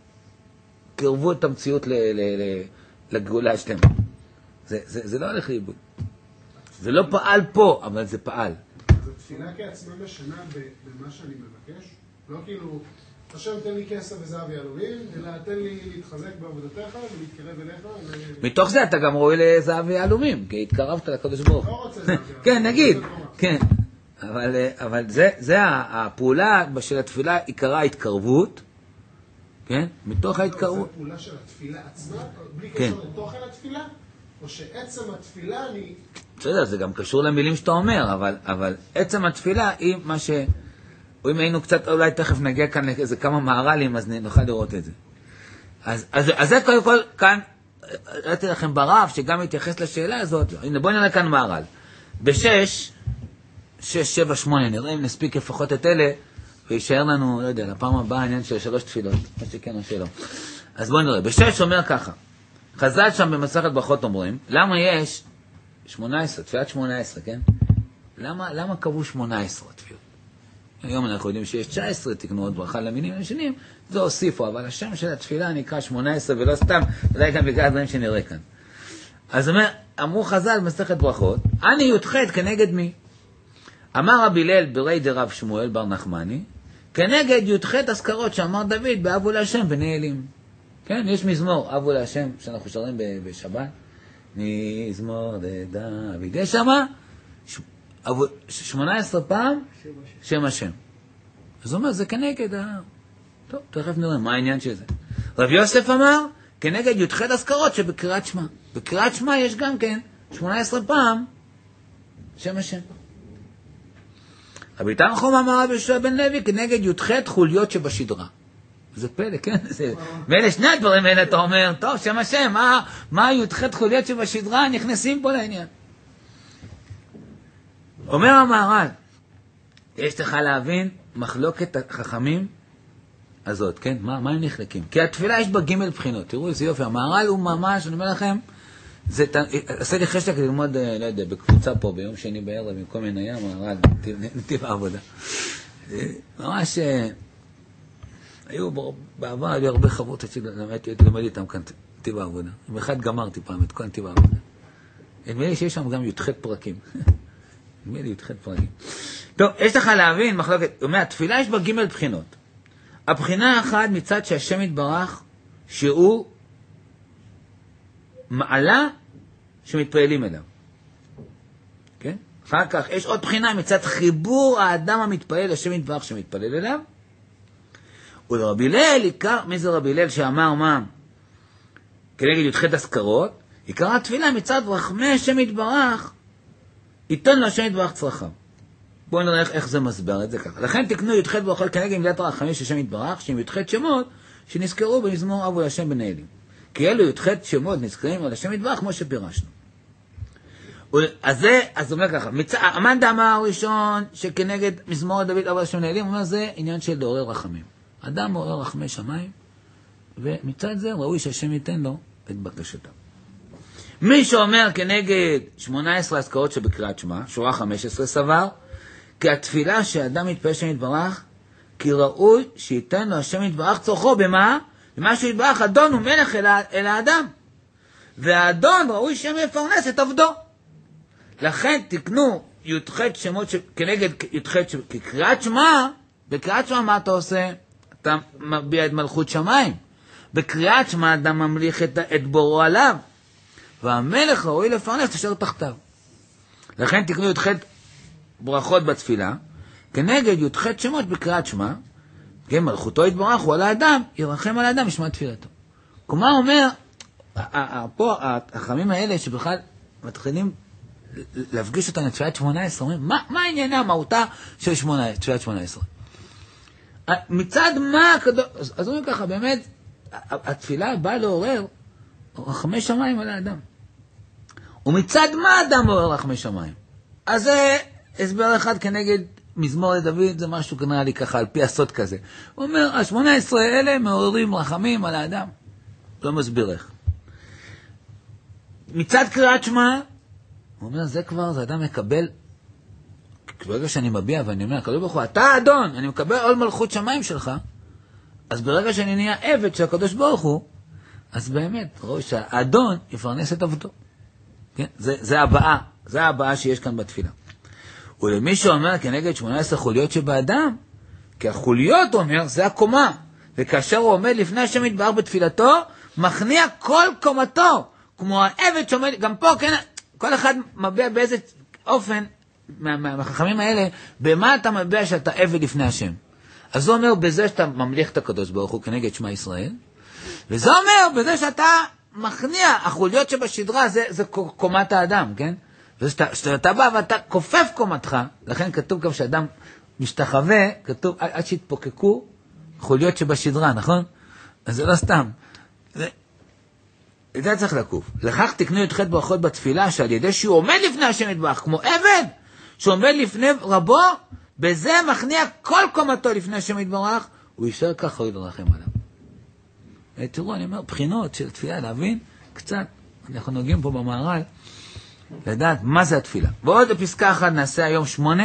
קרבו את המציאות לגאולה שלמה. זה, זה, זה לא הולך לאיבוד. זה לא פעל פה, אבל זה פעל. אז התפילה כעצמה משנה במה שאני מבקש? לא כאילו, השם תן לי כסף וזהב ויהלומים, אלא תן לי להתחזק בעבודתך ולהתקרב אליך. מתוך זה אתה גם רואה לזהב ויהלומים, כי התקרבת לקדוש ברוך הוא. לא רוצה זהב ויהלומים. כן, נגיד, כן. אבל, אבל זה, זה הפעולה של התפילה, עיקרה ההתקרבות, כן? מתוך ההתקרבות. זה הפעולה של התפילה עצמה, בלי כן. קשר לתוכן התפילה, או שעצם התפילה אני... בסדר, זה גם קשור למילים שאתה אומר, אבל, אבל עצם התפילה היא מה ש... או אם היינו קצת, אולי תכף נגיע כאן לאיזה כמה מהר"לים, אז נוכל לראות את זה. אז, אז, אז זה קודם כל כאן, ראיתי לכם ברב, שגם מתייחס לשאלה הזאת, הנה בואו נראה כאן מהר"ל. בשש, שש, שבע, שמונה, נראה אם נספיק לפחות את אלה, וישאר לנו, לא יודע, לפעם הבאה העניין של שלוש תפילות, מה שכן או שלא. אז בואו נראה, בשש אומר ככה, חז"ל שם במסכת ברכות אומרים, למה יש שמונה עשרה, תפילת שמונה עשרה, כן? למה, למה קבעו שמונה עשרה תפילות? היום אנחנו יודעים שיש תשע עשרה, תקנו עוד ברכה למינים השונים, זה הוסיפו, אבל השם של התפילה נקרא שמונה עשרה, ולא סתם, אולי גם בגלל הדברים שנראה כאן. אז אומר, אמרו חז"ל במסכת ברכות, אני י"ח כנגד מי? אמר רבי הלל ברי דרב שמואל בר נחמני, כנגד י"ח אזכרות שאמר דוד באבו להשם בני אלים. כן, יש מזמור אבו להשם שאנחנו שרים בשבת, מזמור דוד. יש שמה שמונה עשרה פעם שם השם. אז הוא אומר, זה כנגד ה... טוב, תכף נראה מה העניין של זה. רב יוסף אמר, כנגד י"ח אזכרות שבקריאת שמע. בקריאת שמע יש גם כן שמונה עשרה פעם שם השם. רבי תנחום אמר רבי יהושע בן לוי, כנגד י"ח חוליות שבשדרה. זה פלא, כן? ואלה שני הדברים האלה אתה אומר, טוב, שם השם, מה, מה י"ח חוליות שבשדרה נכנסים פה לעניין? אומר המהר"ל, יש לך להבין מחלוקת החכמים הזאת, כן? מה, מה הם נחלקים? כי התפילה יש בה ג' בחינות, תראו איזה יופי, המהר"ל הוא ממש, אני אומר לכם, זה עשה לי חשק ללמוד, לא יודע, בקבוצה פה ביום שני בערב עם כל מיני ים, הרעד, נתיב העבודה. ממש, היו בעבר, היו הרבה חברות, הייתי לומד איתם כאן נתיב העבודה. באחד גמרתי פעם את כל נתיב העבודה. נדמה לי שיש שם גם י"ח פרקים. נדמה לי י"ח פרקים. טוב, יש לך להבין, מחלוקת, הוא אומר, התפילה יש בה ג' בחינות. הבחינה האחת מצד שהשם יתברך, שהוא מעלה שמתפעלים אליו. כן? אחר כך יש עוד בחינה מצד חיבור האדם המתפעל, השם יתברך שמתפלל אליו. ולרבי הלל, עיקר, מי זה רבי הלל שאמר מה? כנגד י"ח אזכרות, עיקר התפילה מצד רחמי השם יתברך, ייתן לו השם יתברך צרכיו. בואו נראה איך, איך זה מסבר את זה ככה. לכן תקנו י"ח ברכות כנגד מילת הרחמים של השם יתברך, שהם י"ח שמות שנזכרו במזמור אבו השם בן אלים. כי אלו י"ח שמות נזכרים על השם יתברך כמו שפירשנו. אז זה, אז הוא אומר ככה, מצ... המאן דאמר הראשון שכנגד מזמור דוד אבו השם בן אלים, הוא אומר זה עניין של לעורר רחמים. אדם מעורר רחמי שמיים, ומצד זה ראוי שהשם ייתן לו את בקשותיו. מי שאומר כנגד שמונה עשרה אזכרות שבקריאת שמע, שורה חמש עשרה סבר, כי התפילה שאדם מתפעל השם יתברך, כי ראוי שייתן לו השם יתברך צורכו במה? במה שהוא יתברך, אדון הוא מלך אל, אל האדם. והאדון ראוי שהם יפרנס את עבדו. לכן תקנו י"ח שמות ש... כנגד י"ח שמות, כי קריאת שמע, בקריאת שמע מה אתה עושה? אתה מביע את מלכות שמיים. בקריאת שמע אדם ממליך את, את בורו עליו. והמלך ראוי לפרנס אשר תחתיו. לכן תקנו י"ח ברכות בתפילה, כנגד י"ח שמות בקריאת שמע, כן, מלכותו יתברך הוא על האדם, ירחם על האדם, ישמע תפילתו. כלומר אומר, פה החכמים האלה שבכלל מתחילים להפגיש אותנו לתפילת שמונה עשרה, אומרים, מה, מה העניינה, מהותה של תפילת שמונה עשרה? מצד מה, אז, אז אומרים ככה, באמת, התפילה באה לעורר רחמי שמיים על האדם. ומצד מה אדם מעורר רחמי שמיים? אז זה הסבר אחד כנגד מזמור לדוד, זה משהו כנראה לי ככה, על פי הסוד כזה. הוא אומר, ה-שמונה עשרה אלה מעוררים רחמים על האדם. לא מסביר איך. מצד קריאת שמע, הוא אומר, זה כבר, זה אדם מקבל, ברגע שאני מביע ואני אומר, הקדוש ברוך הוא, אתה אדון, אני מקבל עול מלכות שמיים שלך, אז ברגע שאני נהיה עבד של הקדוש ברוך הוא, אז באמת, ראוי שהאדון יפרנס את עבדו. כן? זה, זה הבאה, זה הבאה שיש כאן בתפילה. ולמי שאומר כנגד שמונה עשרה חוליות שבאדם, כי החוליות אומר, זה הקומה. וכאשר הוא עומד לפני השם יתברך בתפילתו, מכניע כל קומתו, כמו העבד שעומד, גם פה, כן, כל אחד מביע באיזה אופן, מהחכמים האלה, במה אתה מביע שאתה עבד לפני השם. אז הוא אומר, בזה שאתה ממליך את הקדוש ברוך הוא כנגד שמע ישראל, וזה אומר, בזה שאתה מכניע, החוליות שבשדרה, זה, זה קומת האדם, כן? ושאתה בא ואתה כופף קומתך, לכן כתוב גם שאדם משתחווה, כתוב עד שהתפוקקו חוליות שבשדרה, נכון? אז זה לא סתם. זה, זה צריך לקוף. לכך תקנו י"ח ברכות בתפילה, שעל ידי שהוא עומד לפני השם יתברך, כמו עבד, שהוא עומד לפני רבו, בזה מכניע כל קומתו לפני השם יתברך, הוא יישאר ככה, הוא ידרחם עליו. תראו, אני אומר, בחינות של תפילה, להבין קצת, אנחנו נוגעים פה במערל, לדעת מה זה התפילה. ועוד בפסקה אחת נעשה היום שמונה.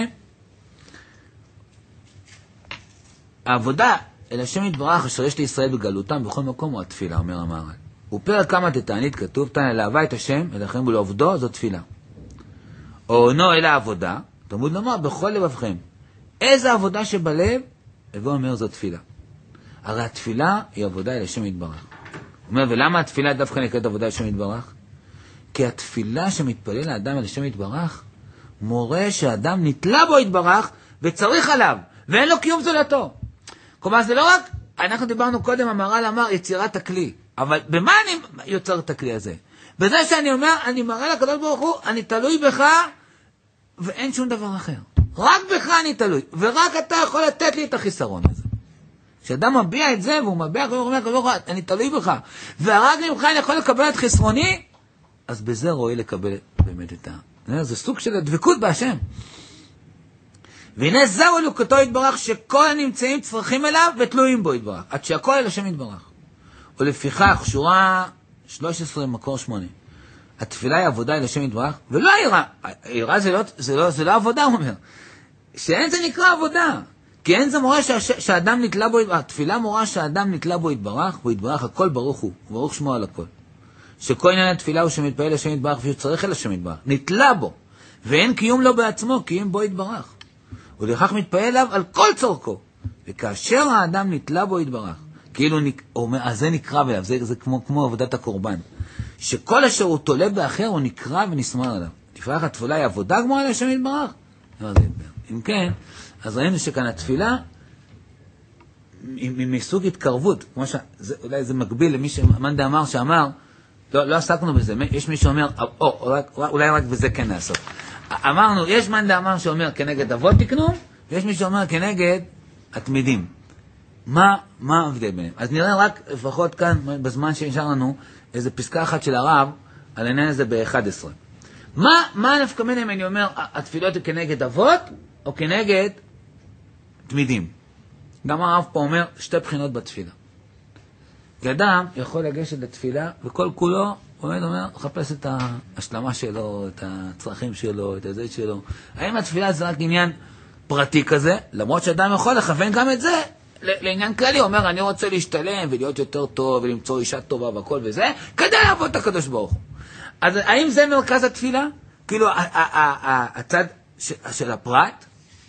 העבודה אל השם יתברך אשר יש לישראל בגלותם בכל מקום הוא התפילה, אומר המהר"ל. ופרק כמה תתענית כתוב, תנא לאהבה את השם אליכם ולעובדו, זו תפילה. או עונו אל העבודה, תלמוד לומר בכל לבבכם. איזה עבודה שבלב, הבוא אומר זו תפילה. הרי התפילה היא עבודה אל השם יתברך. הוא אומר, ולמה התפילה דווקא נקראת עבודה אל השם יתברך? כי התפילה שמתפלל האדם אל השם יתברך, מורה שהאדם נתלה בו יתברך וצריך עליו, ואין לו קיום זולתו. כלומר, זה לא רק, אנחנו דיברנו קודם, המהר"ל אמר, יצירת הכלי. אבל במה אני יוצר את הכלי הזה? בזה שאני אומר, אני מראה לקדוש ברוך הוא, אני תלוי בך, ואין שום דבר אחר. רק בך אני תלוי, ורק אתה יכול לתת לי את החיסרון הזה. כשאדם מביע את זה, והוא מביע, הוא אומר, אני תלוי בך, ורק ממך אני יכול לקבל את חסרוני, אז בזה רואי לקבל באמת את ה... זה סוג של הדבקות בהשם. והנה זהו אלוקתו יתברך, שכל הנמצאים צרכים אליו ותלויים בו יתברך, עד שהכל אל השם יתברך. ולפיכך, שורה שלוש עשרה מקור שמונה. התפילה היא עבודה אל השם יתברך, ולא היראה. היראה זה לא, זה לא, זה לא עבודה, הוא אומר. שאין זה נקרא עבודה. כי אין זה מורה שהאדם נתלה בו, התפילה מורה שהאדם נתלה בו יתברך, הוא יתברך, הכל ברוך הוא, ברוך שמו על הכל. שכל עניין התפילה הוא שמתפעל לשם יתברך, ושהוא צריך אל השם יתברך. נתלה בו, ואין קיום לו בעצמו, קיום בו יתברך. ולכך מתפעל אליו על כל צורכו. וכאשר האדם נתלה בו יתברך, כאילו, אז זה נקרא אליו, זה, זה כמו, כמו עבודת הקורבן. שכל אשר הוא תולה באחר, הוא נקרא ונשמר עליו. תפרח התפילה היא עבודה גמורה לשם יתברך? אם כן, אז ראינו שכאן התפילה, מסוג התקרבות, כמו ש... זה, אולי זה מקביל למי שמאן דאמר שאמר, לא, לא עסקנו בזה, יש מי שאומר, או, אולי, אולי רק בזה כן נעסוק. אמרנו, יש מאן דאמר שאומר כנגד אבות תקנו, ויש מי שאומר כנגד התמידים. מה, מה ההבדל ביניהם? אז נראה רק לפחות כאן, בזמן שנשאר לנו, איזו פסקה אחת של הרב, על העניין הזה ב-אחד עשר. מה, מה נפקא מינה אם אני אומר, התפילות היא כנגד אבות, או כנגד תמידים? גם הרב פה אומר, שתי בחינות בתפילה. כי אדם יכול לגשת לתפילה, וכל כולו, הוא אומר, לחפש את ההשלמה שלו, את הצרכים שלו, את הזה שלו. האם התפילה זה רק עניין פרטי כזה? למרות שאדם יכול לכוון גם את זה, לעניין כללי, הוא אומר, אני רוצה להשתלם ולהיות יותר טוב ולמצוא אישה טובה והכל וזה, כדי לעבוד את הקדוש ברוך הוא. אז האם זה מרכז התפילה? כאילו, הצד של הפרט?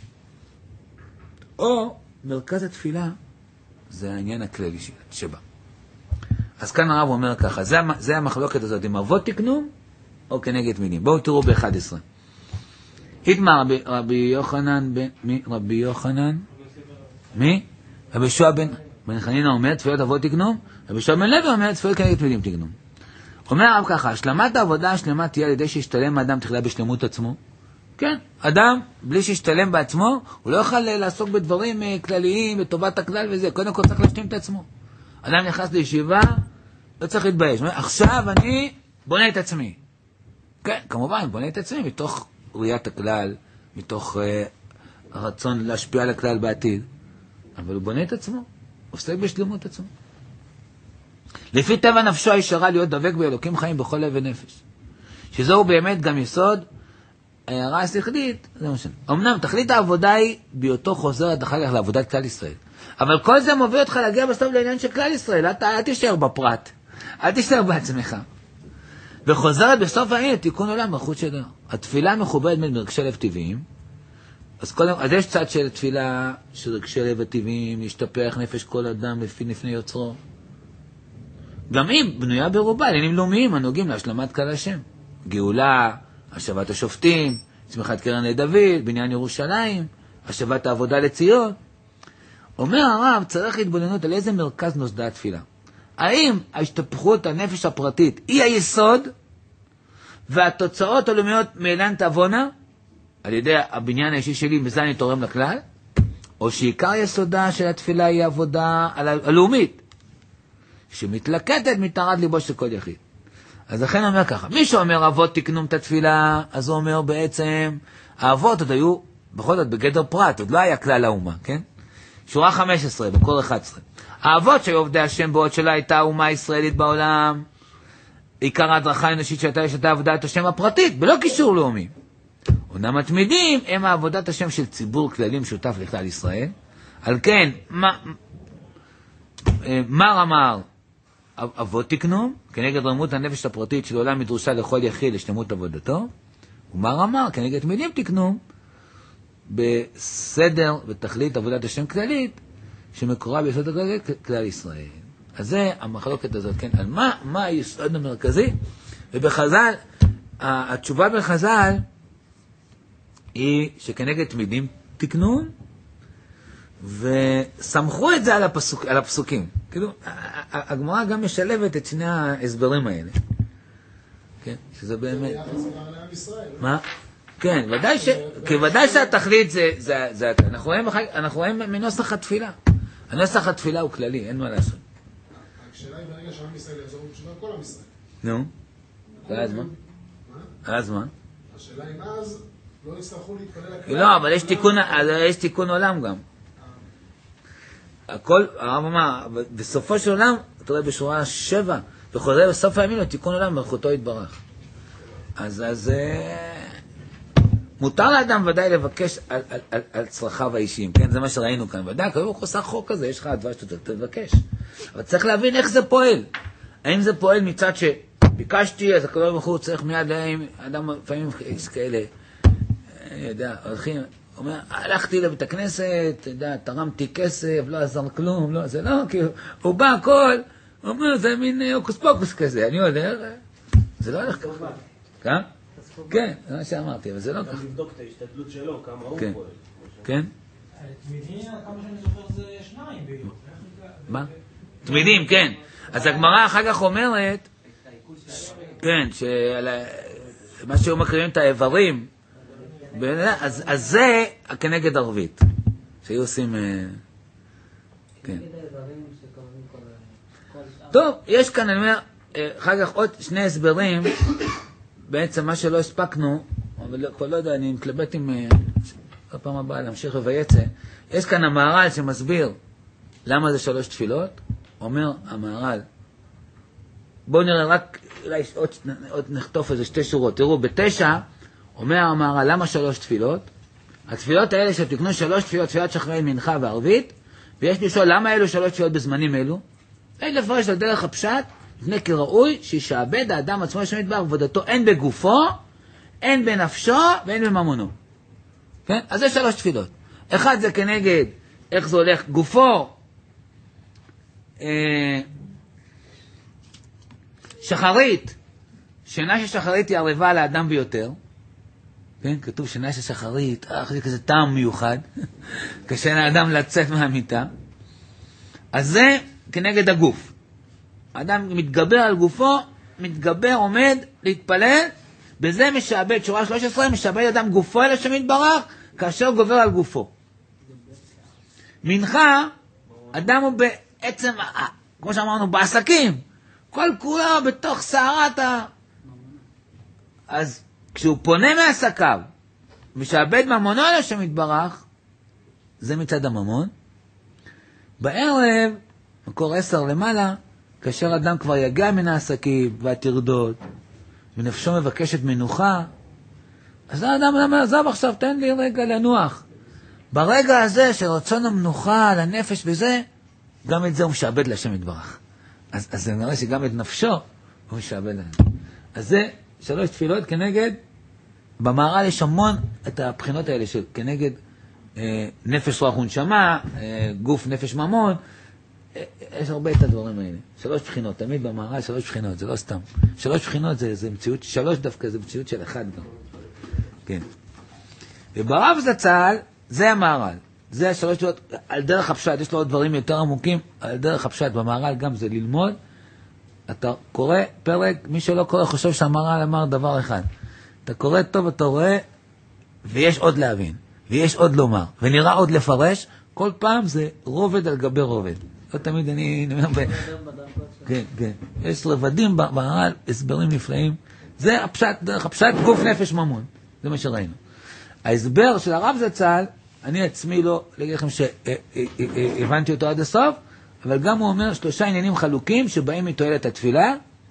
או מרכז התפילה זה העניין הכללי שבה. אז כאן הרב אומר ככה, זה, זה המחלוקת הזאת, אם אבות תקנו או כנגד מינים. בואו תראו ב-אחד עשר. התמר רבי, רבי יוחנן, ב, מי? רבי יוחנן? מי? רבי יהושע בן, בן חנינא אומר, תפילת אבות תקנו, רבי יהושע בן לוי אומר, תפילת כנגד מינים תקנו. אומר הרב ככה, השלמת העבודה השלמה תהיה על ידי שישתלם האדם תחילה בשלמות עצמו. כן, אדם, בלי שישתלם בעצמו, הוא לא יוכל לעסוק בדברים כלליים, בטובת הכלל וזה, קודם כל צריך להשלים את עצמו. אדם נכנס לישיבה, לא צריך להתבייש. עכשיו אני בונה את עצמי. כן, כמובן, בונה את עצמי מתוך ראיית הכלל, מתוך uh, הרצון להשפיע על הכלל בעתיד. אבל הוא בונה את עצמו, עוסק בשלמות עצמו. לפי טבע נפשו הישרה להיות דבק באלוקים חיים בכל לב ונפש. שזהו באמת גם יסוד ההערה השכלית, זה משנה. אמנם תכלית העבודה היא בהיותו חוזרת אחר כך לעבודת כלל ישראל. אבל כל זה מוביל אותך להגיע בסוף לעניין של כלל ישראל. אל, אל תישאר בפרט, אל תישאר בעצמך. וחוזרת בסוף העניין תיקון עולם מלכות שדר. התפילה מחוברת בין רגשי לב טבעיים. אז, קודם, אז יש צד של תפילה של רגשי לב הטבעיים, להשתפך נפש כל אדם לפי לפני יוצרו. גם היא בנויה ברובה לעניינים לאומיים הנוגעים להשלמת כלל השם. גאולה, השבת השופטים, צמיחת קרן לדוד, בניין ירושלים, השבת העבודה לציון. אומר הרב, צריך התבוננות על איזה מרכז נוסדה התפילה. האם ההשתפכות הנפש הפרטית היא היסוד, והתוצאות הלאומיות מאלן תבונה, על ידי הבניין האישי שלי, מזה אני תורם לכלל, או שעיקר יסודה של התפילה היא העבודה הלאומית, שמתלקטת מתחת ליבו של כל יחיד. אז לכן אומר ככה, מי שאומר אבות תקנו את התפילה, אז הוא אומר בעצם, האבות עוד היו בכל זאת בגדר פרט, עוד לא היה כלל האומה, כן? שורה חמש עשרה, בקור אחת עשרה. האבות שהיו עובדי השם בעוד שלה הייתה האומה הישראלית בעולם, עיקר ההדרכה האנושית שהייתה יש הייתה עבודת השם הפרטית, בלא קישור לאומי. אומנם התמידים הם העבודת השם של ציבור כללי משותף לכלל ישראל. על כן, מה, מר אמר, אבות תקנו, כנגד רמות הנפש הפרטית של עולם מדרושה לכל יחיד לשלמות עבודתו, ומר אמר, כנגד תמידים תקנו, בסדר ותכלית עבודת השם כללית, שמקורה ביסוד הכללי כלל ישראל. אז זה המחלוקת הזאת, כן, על מה, מה היסוד המרכזי, ובחז"ל, התשובה בחז"ל, היא שכנגד תמידים תקנו, וסמכו את זה על, הפסוק, על הפסוקים. כאילו, הגמרא גם משלבת את שני ההסברים האלה. כן, שזה באמת... מה? כן, ודאי ש... כי ודאי שהתכלית זה... זה, זה... אנחנו רואים, אנחנו רואים מנוסח התפילה. הנוסח התפילה הוא כללי, אין מה לעשות. השאלה היא ברגע שעם ישראל יחזור בתשובה כל עם ישראל. נו, ואז מה? אז מה? השאלה אם אז לא יצטרכו להתפלל הכלל. לא, אבל יש תיקון, יש תיקון עולם גם. הכל, הרב אמר, בסופו של עולם, אתה רואה בשורה שבע, וחוזר בסוף הימים, תיקון עולם מלכותו יתברך. אז, אז אה, מותר לאדם ודאי לבקש על, על, על, על צרכיו האישיים, כן? זה מה שראינו כאן. ודאי, כאילו הוא עושה חוק כזה, יש לך הדבר שאתה תבקש. אבל צריך להבין איך זה פועל. האם זה פועל מצד שביקשתי, אז הקדוש ברוך הוא צריך מיד להם, אדם לפעמים יש כאלה, אני יודע, הולכים, אומר, הלכתי לבית הכנסת, אתה יודע, תרמתי כסף, לא עזר כלום, לא, זה לא, כי הוא בא הכל, הוא אומר, זה מין אוקוס פוקוס כזה, אני יודע, זה לא הולך ככה. כן? כן, זה מה שאמרתי, אבל זה לא ככה. גם לבדוק את ההשתדלות שלו, כמה הוא כן. פועל. כן? תמידים, כמה שאני זוכר זה שניים ביום. מה? תמידים, כן. אז הגמרא אחר כך אומרת, כן, שמה שהוא מקריבים את האיברים, אז, אז זה כנגד ערבית, שהיו עושים, כן. טוב, יש כאן, אני אומר, אחר כך עוד שני הסברים, בעצם מה שלא הספקנו, אבל כבר לא יודע, אני מתלבט עם, הפעם הבאה להמשיך ובייצא, יש כאן המהר"ל שמסביר למה זה שלוש תפילות, אומר המהר"ל, בואו נראה רק, אולי עוד, עוד נחטוף איזה שתי שורות, תראו, בתשע, אומר המהר"ל, למה שלוש תפילות? התפילות האלה שתקנו שלוש תפילות, תפילת שחרית, מנחה וערבית, ויש לשאול למה אלו שלוש תפילות בזמנים אלו? אין לפרש על דרך הפשט, לפני כי ראוי שישעבד האדם עצמו לשם יתברך עבודתו, אין בגופו, אין בנפשו ואין בממונו. כן? אז זה שלוש תפילות. אחד זה כנגד, איך זה הולך, גופו, אה, שחרית, שינה של שחרית היא ערבה לאדם ביותר, כן? כתוב שינה של שחרית, אך זה כזה טעם מיוחד, קשה לאדם לצאת מהמיטה, אז זה כנגד הגוף. האדם מתגבר על גופו, מתגבר, עומד, להתפלל, בזה משעבד, שורה שלוש עשרה, משעבד אדם גופו אל השם יתברך, כאשר גובר על גופו. מנחה, אדם הוא בעצם, כמו שאמרנו, בעסקים, כל כולו בתוך סערת ה... אז כשהוא פונה מעסקיו, משעבד ממונו אל השם יתברך, זה מצד הממון. בערב, מקור עשר למעלה, כאשר אדם כבר יגע מן העסקים והטרדות, ונפשו מבקשת מנוחה, אז האדם אומר, עזוב עכשיו, תן לי רגע לנוח. ברגע הזה של רצון המנוחה, לנפש וזה, גם את זה הוא משעבד להשם יתברך. אז, אז זה נראה שגם את נפשו הוא משעבד להם. אז זה שלוש תפילות כנגד, במהר"ל יש המון את הבחינות האלה של כנגד אה, נפש רוח ונשמה, אה, גוף נפש ממון, אה, יש הרבה את הדברים האלה. שלוש בחינות, תמיד במהר"ל שלוש בחינות, זה לא סתם. שלוש בחינות זה, זה מציאות, שלוש דווקא זה מציאות של אחד גם. כן. וברב זצ"ל, זה המהר"ל. זה השלוש תפילות, על דרך הפשט, יש לו עוד דברים יותר עמוקים, על דרך הפשט, במהר"ל גם זה ללמוד, אתה קורא פרק, מי שלא קורא חושב שהמהר"ל אמר דבר אחד. אתה קורא טוב, אתה רואה, ויש עוד להבין, ויש עוד לומר, ונראה עוד לפרש, כל פעם זה רובד על גבי רובד. לא תמיד אני... כן, כן. יש רבדים במהר"ל, הסברים נפלאים. זה הפשט, דרך הפשט, גוף נפש ממון. זה מה שראינו. ההסבר של הרב זצ"ל, אני עצמי לא, להגיד לכם שהבנתי אותו עד הסוף, אבל גם הוא אומר שלושה עניינים חלוקים שבאים מתועלת התפילה.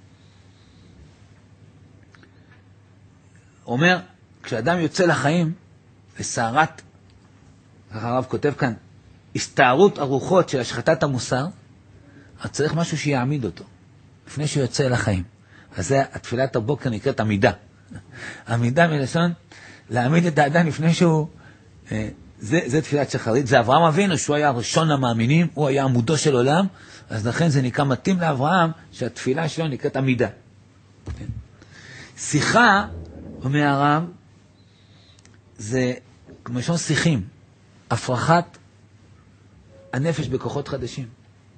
הוא אומר, כשאדם יוצא לחיים, לסערת, ככה הרב כותב כאן, הסתערות הרוחות של השחטת המוסר, אז צריך משהו שיעמיד אותו, לפני שהוא יוצא לחיים. אז זה, התפילת הבוקר נקראת עמידה. עמידה מלשון, להעמיד את האדם לפני שהוא... זה, זה תפילת שחרית, זה אברהם אבינו, שהוא היה הראשון למאמינים, הוא היה עמודו של עולם, אז לכן זה נקרא מתאים לאברהם, שהתפילה שלו נקראת עמידה. כן. שיחה, אומר הרב, זה כמו לשון שיחים, הפרחת הנפש בכוחות חדשים.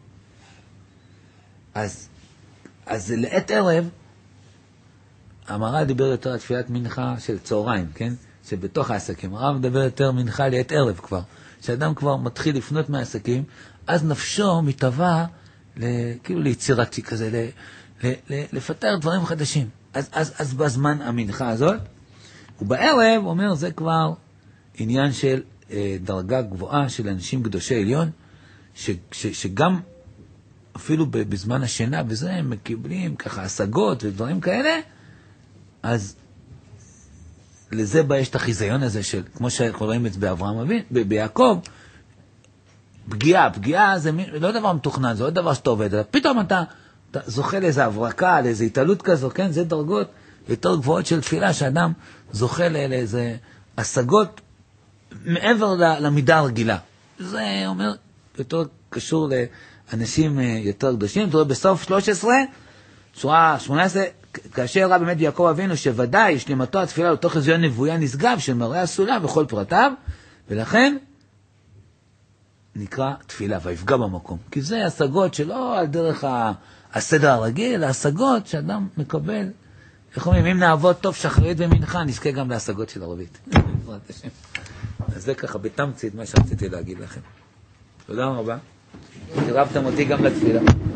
אז, אז לעת ערב, המהר"ל דיבר יותר על תפילת מנחה של צהריים, כן? שבתוך העסקים. הרב מדבר יותר מנחה לעת ערב כבר. כשאדם כבר מתחיל לפנות מהעסקים, אז נפשו מתהווה כאילו ליצירתי כזה, ל, ל, ל, לפתר דברים חדשים. אז, אז, אז בזמן המנחה הזאת, ובערב, אומר, זה כבר עניין של אה, דרגה גבוהה של אנשים קדושי עליון, ש, ש, שגם אפילו בזמן השינה וזה, הם מקבלים ככה השגות ודברים כאלה, אז לזה בה יש את החיזיון הזה של, כמו שקוראים את זה באברהם אבינו, ביעקב, פגיעה, פגיעה זה לא דבר מתוכנן, זה לא דבר שאתה עובד, אלא פתאום אתה, אתה זוכה לאיזו הברקה, לאיזו התעלות כזו, כן? זה דרגות יותר גבוהות של תפילה, שאדם זוכה לאיזה השגות מעבר למידה הרגילה. זה אומר, יותר קשור לאנשים יותר קדושים. תראה, בסוף שלוש עשרה, שורה שמונה עשרה, כאשר ראה באמת יעקב אבינו, שוודאי שלימתו התפילה לתוך חיזיון נבואה נשגב של מראה הסולם וכל פרטיו, ולכן נקרא תפילה, ויפגע במקום. כי זה השגות שלא על דרך הסדר הרגיל, אלא השגות שאדם מקבל. איך אומרים, אם נעבוד טוב שחרית ומנחה, נזכה גם להשגות של ערבית. אז זה ככה בתמצית מה שרציתי להגיד לכם. תודה רבה. קרבתם אותי גם לתפילה.